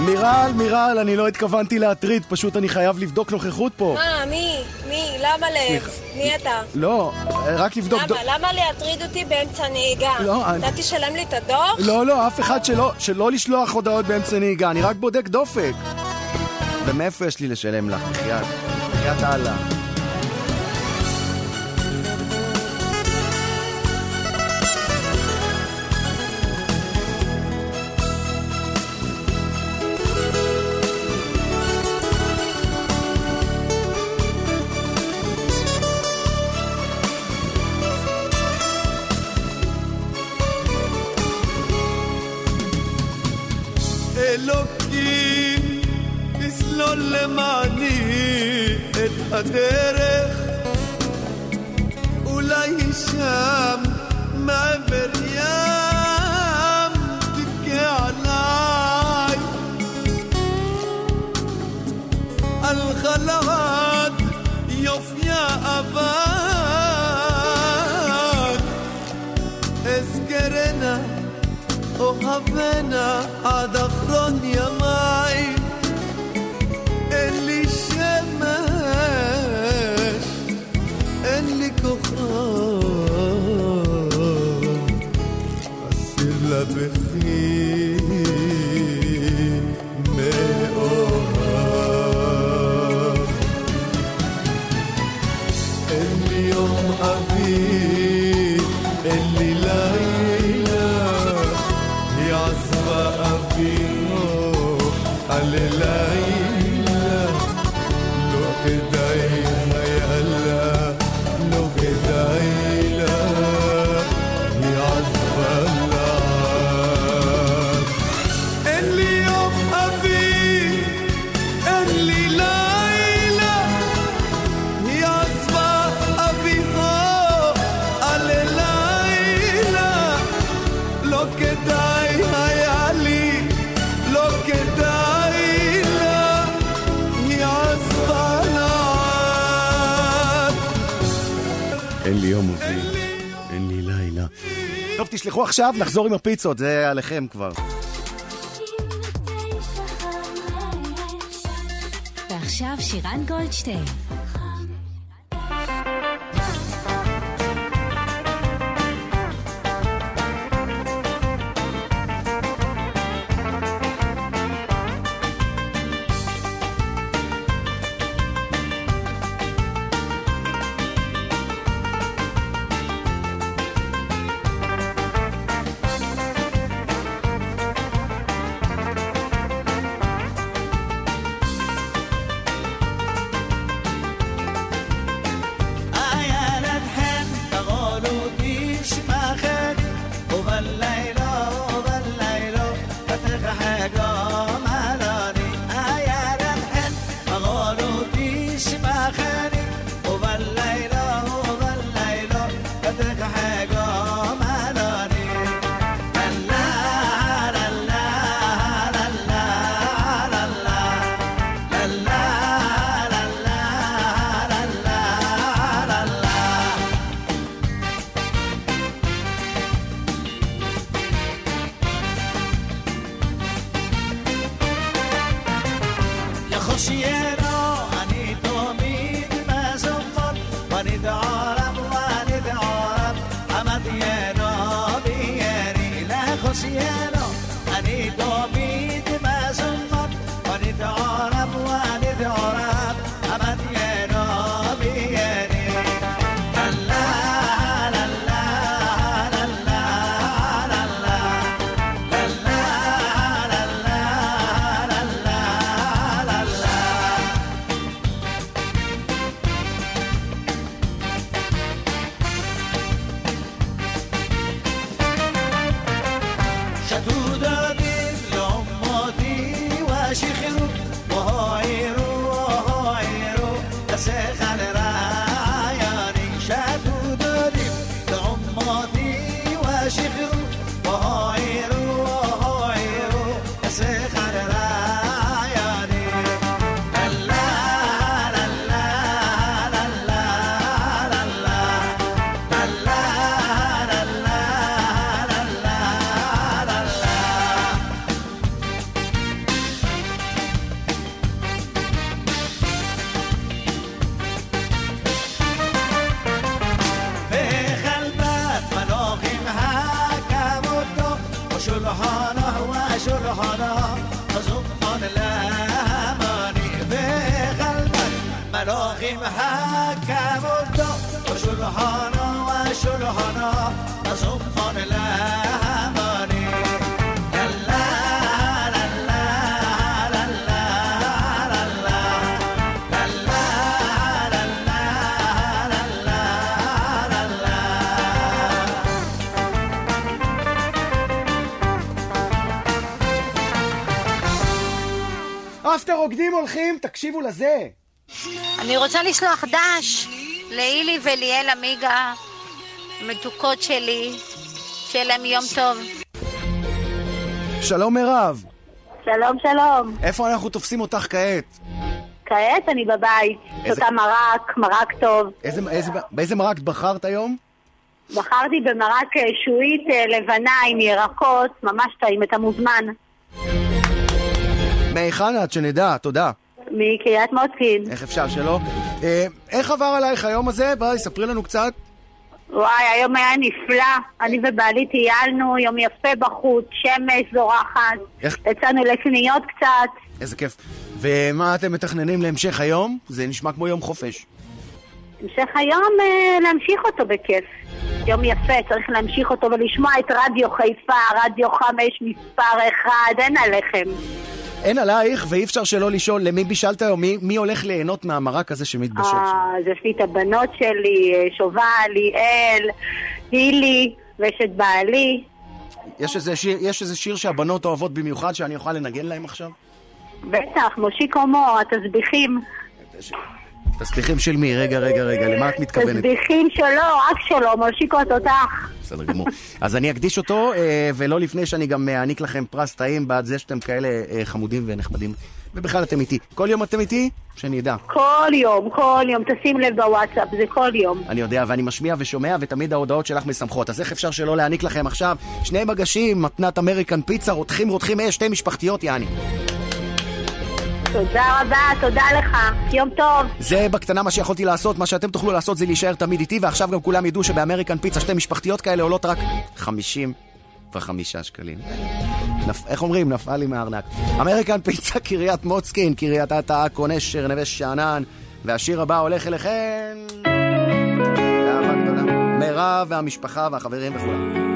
מירל, אני לא התכוונתי להטריד, פשוט אני חייב לבדוק נוכחות פה. מה, מי? למה לב? מי אתה? לא, רק לבדוק... למה להטריד אותי באמצע נהיגה? אתה תשלם לי את הדוח? לא, אף אחד שלא לשלוח הודעות באמצע נהיגה, אני רק בודק דופק. ומאיפה יש לי לשלם לך, בחייאת אללה. אלוקים תסלול למעני את הדרך, אולי שם מעבר ים תבכה עליי, על חלד יופייה אבד אזכרנה אוהבנה עד אחרון ימיי, אין לי שמש, אין לי כוכב, אסיר לה בכי מאוהב, אין לי יום אביב, אין לי לילה, עזבה אבינו על לילה, לא כדאי היה לה, לא כדאי לה, היא עזבה לה. אין לי יום אביב, אין לי לילה, היא עזבה אבינו על לילה, לא כדאי היה לי, לא כדאי לה, היא עזבה לעד. אין לי יום אביב, אין לי לילה. טוב, תשלחו עכשיו, נחזור עם הפיצות, זה עליכם כבר. ועכשיו שירן גולדשטיין. سبحانه وشرحانه سبحان الأماني بقلبك ملاقي محكم الدم وشرحانه وشرحانه سبحان الأماني אפטר רוקדים הולכים, תקשיבו לזה. אני רוצה לשלוח דש לאילי וליאל עמיגה, מתוקות שלי, שיהיה להם יום טוב. שלום מירב. שלום, שלום. איפה אנחנו תופסים אותך כעת? כעת אני בבית, שותה מרק טוב. באיזה מרק בחרת היום? בחרתי במרק שועית לבנה עם ירקות, ממש טעים, אתה מוזמן. מהיכן את שנדע, תודה. מקריית מוצקין. איך אפשר שלא? איך עבר עלייך היום הזה? בואי, ספרי לנו קצת. וואי, היום היה נפלא. אני ובעלי טיילנו, יום יפה בחוץ, שמש זורחת. יצאנו לקניות קצת. איזה כיף. ומה אתם מתכננים להמשך היום? זה נשמע כמו יום חופש. המשך היום להמשיך אותו בכיף. יום יפה, צריך להמשיך אותו ולשמוע את רדיו חיפה, רדיו 5 מספר 1, אין עליכם. אין עלייך, ואי אפשר שלא לשאול למי בישלת היום, מי הולך ליהנות מהמרק הזה שמתבשל שם? אז יש לי את הבנות שלי, שובל, ליאל, הילי, ויש את בעלי. יש איזה שיר שהבנות אוהבות במיוחד שאני אוכל לנגן להם עכשיו? בטח, מושיקו מו, התסביכים. תסביכים של מי? רגע, למה את מתכוונת? תסביכים שלו, רק שלו, מושיקו התותח. בסדר גמור. אז אני אקדיש אותו, ולא לפני שאני גם אעניק לכם פרס טעים בעד זה שאתם כאלה חמודים ונחמדים. ובכלל אתם איתי. כל יום אתם איתי? שאני אדע. כל יום, תשים לב בוואטסאפ, זה כל יום. אני יודע, ואני משמיע ושומע, ותמיד ההודעות שלך משמחות. אז איך אפשר שלא להעניק לכם עכשיו 2 מגשים, מתנת אמריקן פיצה, רותחים, 2 משפחתיות, יעני. תודה רבה, תודה לך, יום טוב. זה בקטנה מה שיכולתי לעשות, מה שאתם תוכלו לעשות זה להישאר תמיד איתי, ועכשיו גם כולם ידעו שבאמריקן פיצה 2 משפחתיות כאלה עולות רק 55 שקלים. איך אומרים? נפל לי מהארנק. אמריקן פיצה, קריית מוצקין, קריית אתא, עכו, נשר, נווה שאנן, והשיר הבא הולך אליכם. מירב והמשפחה והחברים וכולם.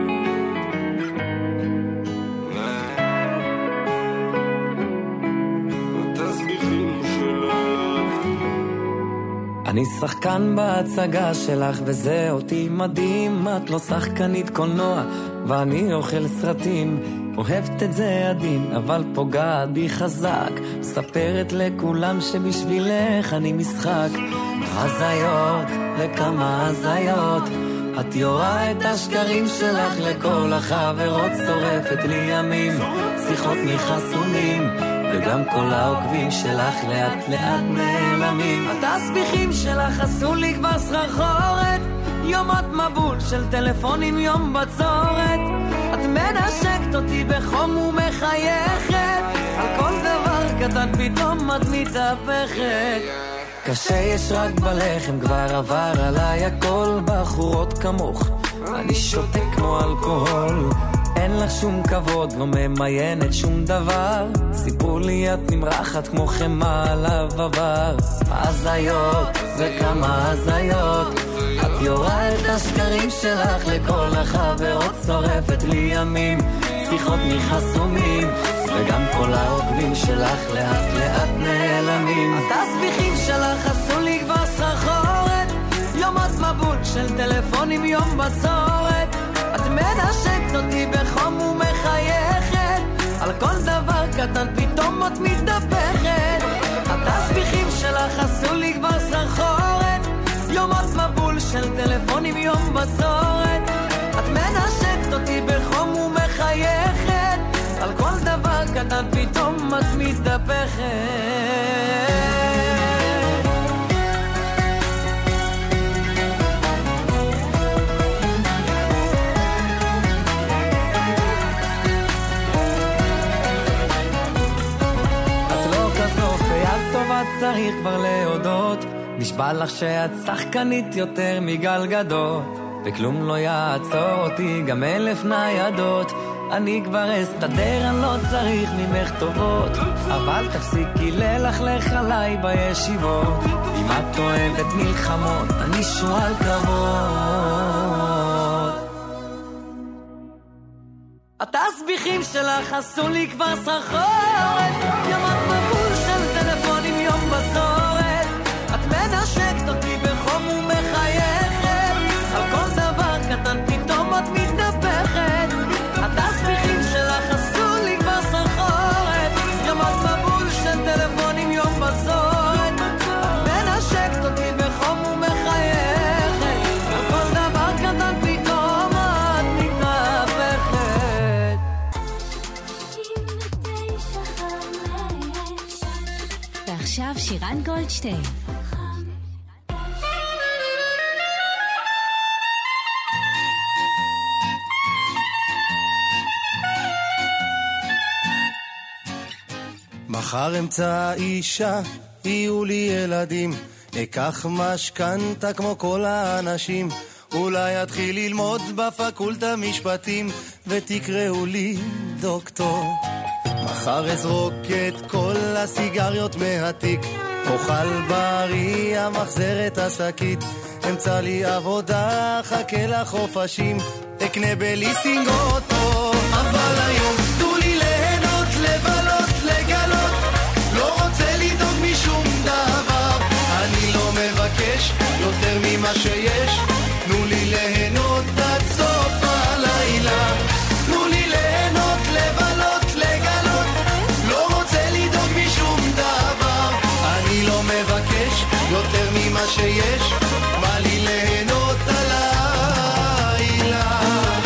אני שחקן בהצגה שלך וזה אותי מדהים, את לא שחקנית קולנוע ואני אוכל סרטים, אוהבת את זה עדין אבל פוגעת בי חזק, מספרת לכולם שבשבילך אני משחק. הזיות וכמה הזיות, את יורה את השקרים שלך לכל החברות, שורפת לי ימים, שיחות מחסונים, וגם כל העוקבים שלך לאט לאט נעלמים. התסביכים שלך עשו לי כבר סחרחורת, יומות מבול של טלפונים יום בצורת, את מנשקת אותי בחום ומחייכת, על כל דבר קטן פתאום את מתהפכת. קשה יש רק בלחם, כבר עבר עליי הכל, בחורות כמוך אני שותה כמו אלכוהול, אין לך שום כבוד, לא ממיינת שום דבר, סיפרו לי את נמרחת כמו חמה עליו עבר. הזיות וכמה הזיות, את יורה את השקרים שלך לכל החברות, שורפת לי ימים, שיחות מחסומים, וגם כל העוקבים שלך לאט לאט נעלמים. התסביכים שלך עשו לי כבר סחרחורת, יומות מבול של טלפונים יום בצורת, את מנשקת אותי בחום ומחייכת, על כל דבר קטן פתאום את מתהפכת. התסביכים שלך עשו לי כבר סחרחורת, יומות מבול של טלפונים יום בצורת, את מנשקת אותי בחום ומחייכת, על כל דבר קטן פתאום את מתהפכת. צריך כבר להודות, נשבע לך שאת שחקנית יותר מגל גדות, וכלום לא יעצור אותי, גם 1000 ניידות, אני כבר אסתדר, אני לא צריך ממך טובות, אבל תפסיקי ללכלך עליי בישיבות. אם את אוהבת מלחמות, אני שועל כבוד. התסביכים שלך עשו לי כבר סחרחורת, ימת מבול של טלפונים יום בצורת. את מנשקת אותי בחום ומחייכת, על כל דבר קטן פתאום את מתנפחת. התסביכים שלך עשו לי כבר סחרחורת, ימת מבול של טלפונים יום בצורת. את מנשקת אותי בחום ומחייכת, על כל דבר קטן פתאום את מתנפחת. ועכשיו שירן גולדשטיין. מחר אמצא אישה, יהיו לי ילדים, אקח משכנתה כמו כל האנשים. אולי אתחיל ללמוד בפקולטה משפטים, ותקראו לי דוקטור. מחר אזרוק את כל הסיגריות מהתיק, אוכל בריא, המחזר את השקית. אמצא לי עבודה, חכה לחופשים, אקנה בליסינג אוטו. אבל היום תנו לי ליהנות, לבלות, לגלות, לא רוצה לדאוג משום דבר. אני לא מבקש יותר ממה שיש, תנו לי ליהנות עד סוף הלילה. תנו לי ליהנות, לבלות, לגלות, לא רוצה לדאוג משום דבר. אני לא מבקש יותר ממה שיש, בא לי ליהנות הלילה.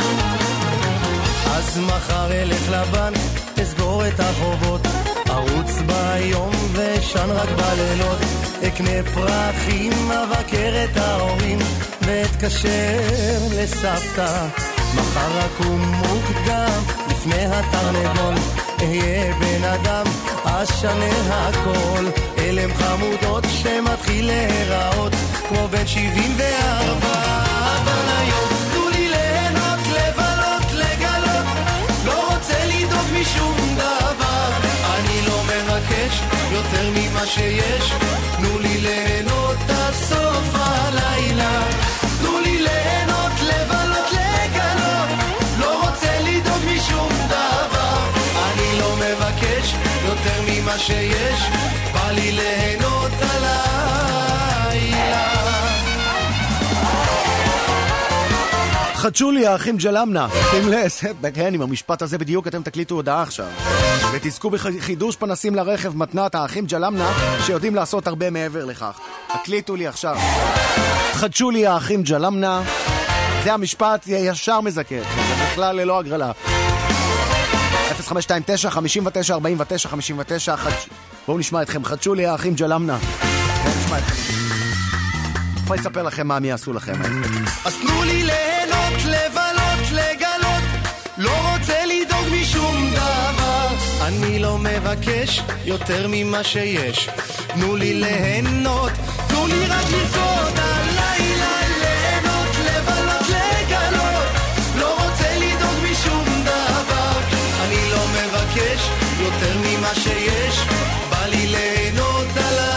אז מחר אלך לבנק, אסגור את החובות, ערוץ ביום ושן רק בלילות. אקנה פרחים, אבקר את ההורים, ואתקשר לסבתא. מחר אקום מוקדם לפני התרנגול, אהיה בן אדם, אשנה הכל. אלם חמודות שמתחיל להיראות כמו בן 74. אבל היום תנו לי ליהנות, לבלות, לגלות, לא רוצה לדאוג משום דבר. אני לא מבקש יותר ממה שיש, תנו לי ליהנות עד סוף הלילה. תנו לי ליהנות, לבלות, לגלות, לא רוצה לדאוג משום דבר. אני לא מבקש יותר ממה שיש, בא לי ליהנות הלילה. חדשו לי האחים ג'למנה, שים לב, כן, עם המשפט הזה בדיוק אתם תקליטו הודעה עכשיו, ותזכו בחידוש פנסים לרכב מתנת האחים ג'למנה, שיודעים לעשות הרבה מעבר לכך. תקליטו לי עכשיו, חדשו לי האחים ג'למנה, זה המשפט ישר מזכה, זה בכלל ללא הגרלה. 0529 59 49 59. בואו נשמע אתכם, חדשו לי האחים ג'למנה. בואו נשמע אתכם. בואו נספר לכם מה הם יעשו לכם. אז תנו לי ליהנות, לבלות, לגלות, לא רוצה לדאוג משום דבר. אני לא מבקש יותר ממה שיש, תנו לי ליהנות, תנו לי רק לרקוד הלילה, ליהנות, לבלות, לגלות, לא רוצה לדאוג משום דבר. אני לא מבקש יותר ממה שיש, בא לי ליהנות הלילה.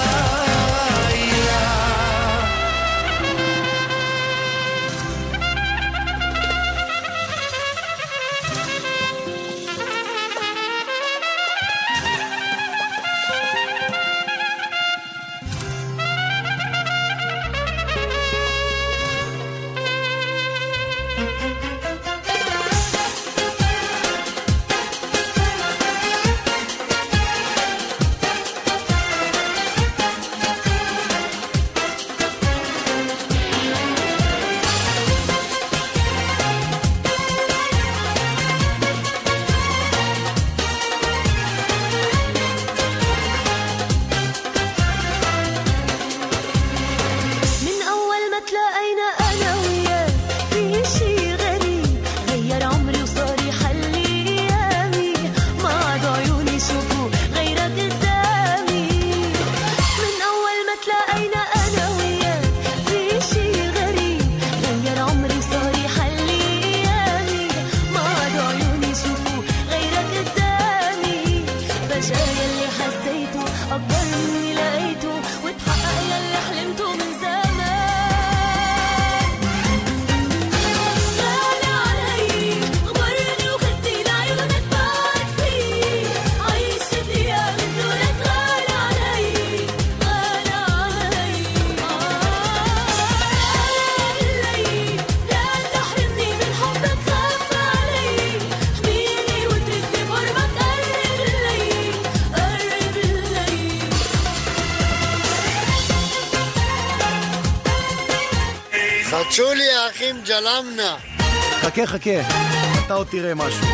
חדשו לי האחים ג'למנה. חכה, אתה עוד תראה משהו.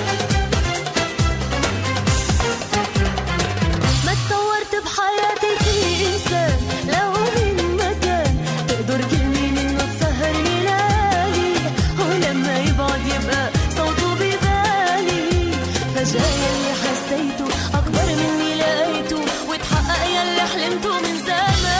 ما تصورت بحياتي في إنسان لو من مكان تقدر كلمين إنه تسهرني ليالي ولما يبعد يبقى صوته ببالي فجأة يلي حسيته أكبر مني لقيته وتحقق يلي حلمته من زمان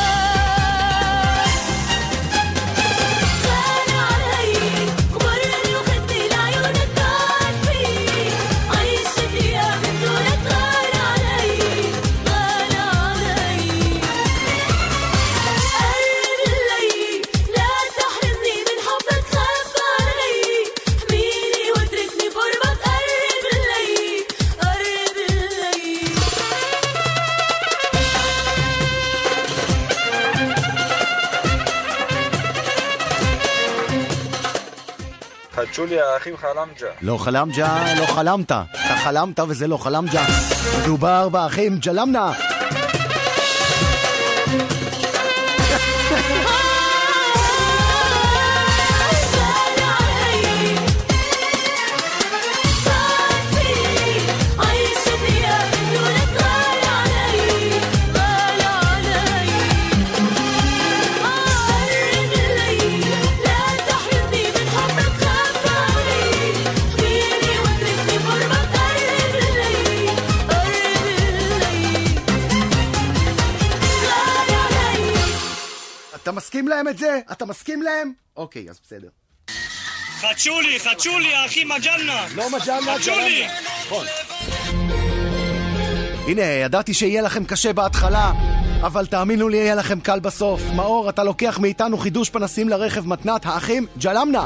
חדשו לי האחים חלמג'ה. לא חלמג'ה, לא חלמת. אתה חלמת וזה לא חלמג'ה. מדובר באחים ג'למנה. אתה מסכים להם את זה? אתה מסכים להם? אוקיי, אז בסדר. חדשו לי, האחים מג'לנה. לא מג'לנה, חדשו לי. נכון. הנה, ידעתי שיהיה לכם קשה בהתחלה, אבל תאמינו לי, יהיה לכם קל בסוף. מאור, אתה לוקח מאיתנו חידוש פנסים לרכב מתנת האחים ג'למנה.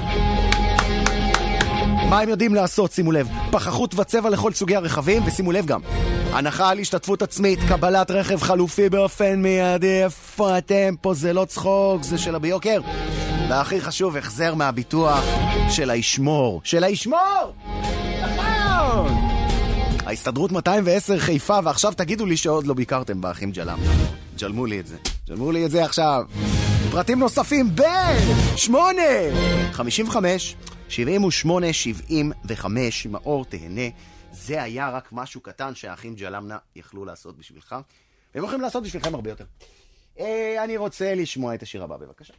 מה הם יודעים לעשות? שימו לב, פחחות וצבע לכל סוגי הרכבים, ושימו לב גם, הנחה על השתתפות עצמית, קבלת רכב חלופי באופן מיידי. איפה אתם? פה זה לא צחוק, זה של הביוקר. והכי חשוב, החזר מהביטוח של הישמור. של הישמור! נכון! ההסתדרות 210 חיפה, ועכשיו תגידו לי שעוד לא ביקרתם באחים ג'למנה. ג'למו לי את זה. ג'למו לי את זה עכשיו. פרטים נוספים ב-8 55 78 75. מאור, תהנה. זה היה רק משהו קטן שהאחים ג'למנה יכלו לעשות בשבילך. והם יכולים לעשות בשבילכם הרבה יותר. אני רוצה לשמוע את השיר הבא, בבקשה.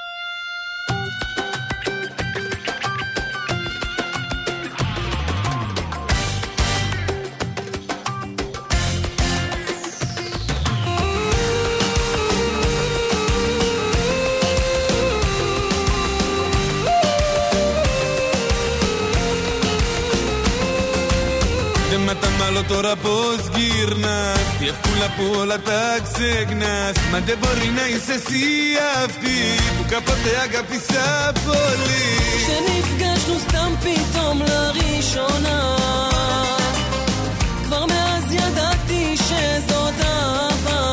Mata malo τώρα πως γυρνάς. Τι ευκούλα που όλα τα ξεχνάς. Μα δεν μπορεί να είσαι εσύ αυτή που κάποτε αγάπησα πολύ. כשנפגשנו סתם פתאום לראשונה כבר מאז ידעתי שזאת אהבה.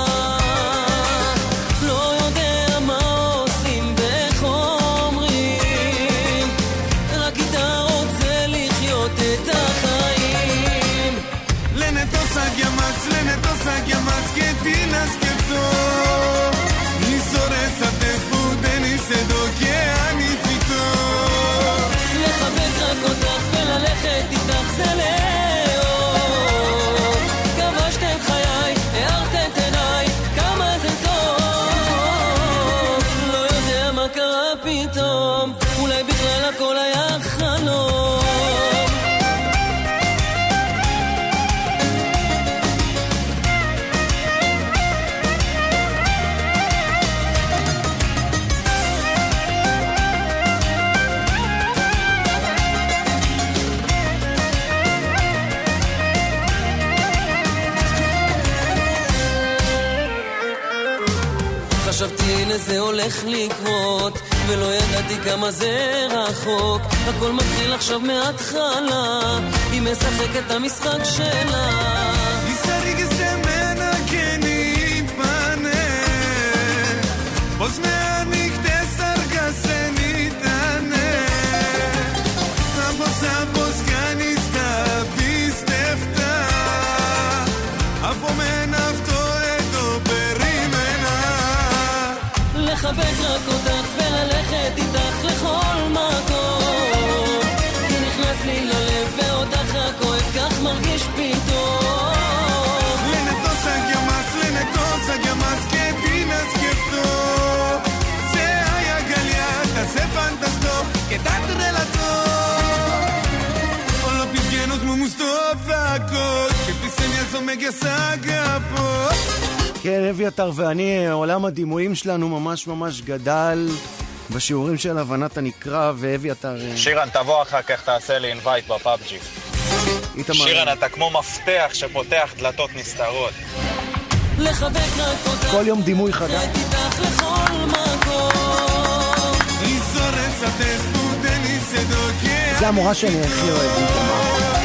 לא יודע מה עושים ואיך אומרים, רק איתה רוצה לחיות את החיים. Λένε τόσα για μας και τι να σκεφτώ. Τις ώρες αυτές που δεν είσαι εδώ και ανηθιτώ. לחבק רק אותך וללכת איתך זה לאור. כבשת את חיי, הארת את עיניי, כמה זה טוב. לא יודע מה קרה פתאום, אולי בכלל הכל היה חלום. חשבתי הנה זה הולך לקרות ולא ידעתי כמה זה רחוק. הכל מתחיל עכשיו מההתחלה, היא משחקת את המשחק שלה. היא שריגת semena que ni pane πως με ανοιχτές αργά σε νήτανε. Πώς κάνεις τα πίστευτα, από μένα αυτό εδώ περίμενα. לחבק רק אותך וללכת איתך caso me que saca po. כן, אביתר ואני, עולם הדימויים שלנו ממש ממש גדל בשיעורים של הבנת הנקרא, ואביתר... שירן, תבוא אחר כך תעשה לי אינווייט בפאבג'י. שירן, אתה כמו מפתח שפותח דלתות נסתרות. כל יום דימוי חדש. זה המורה שאני הכי אוהב.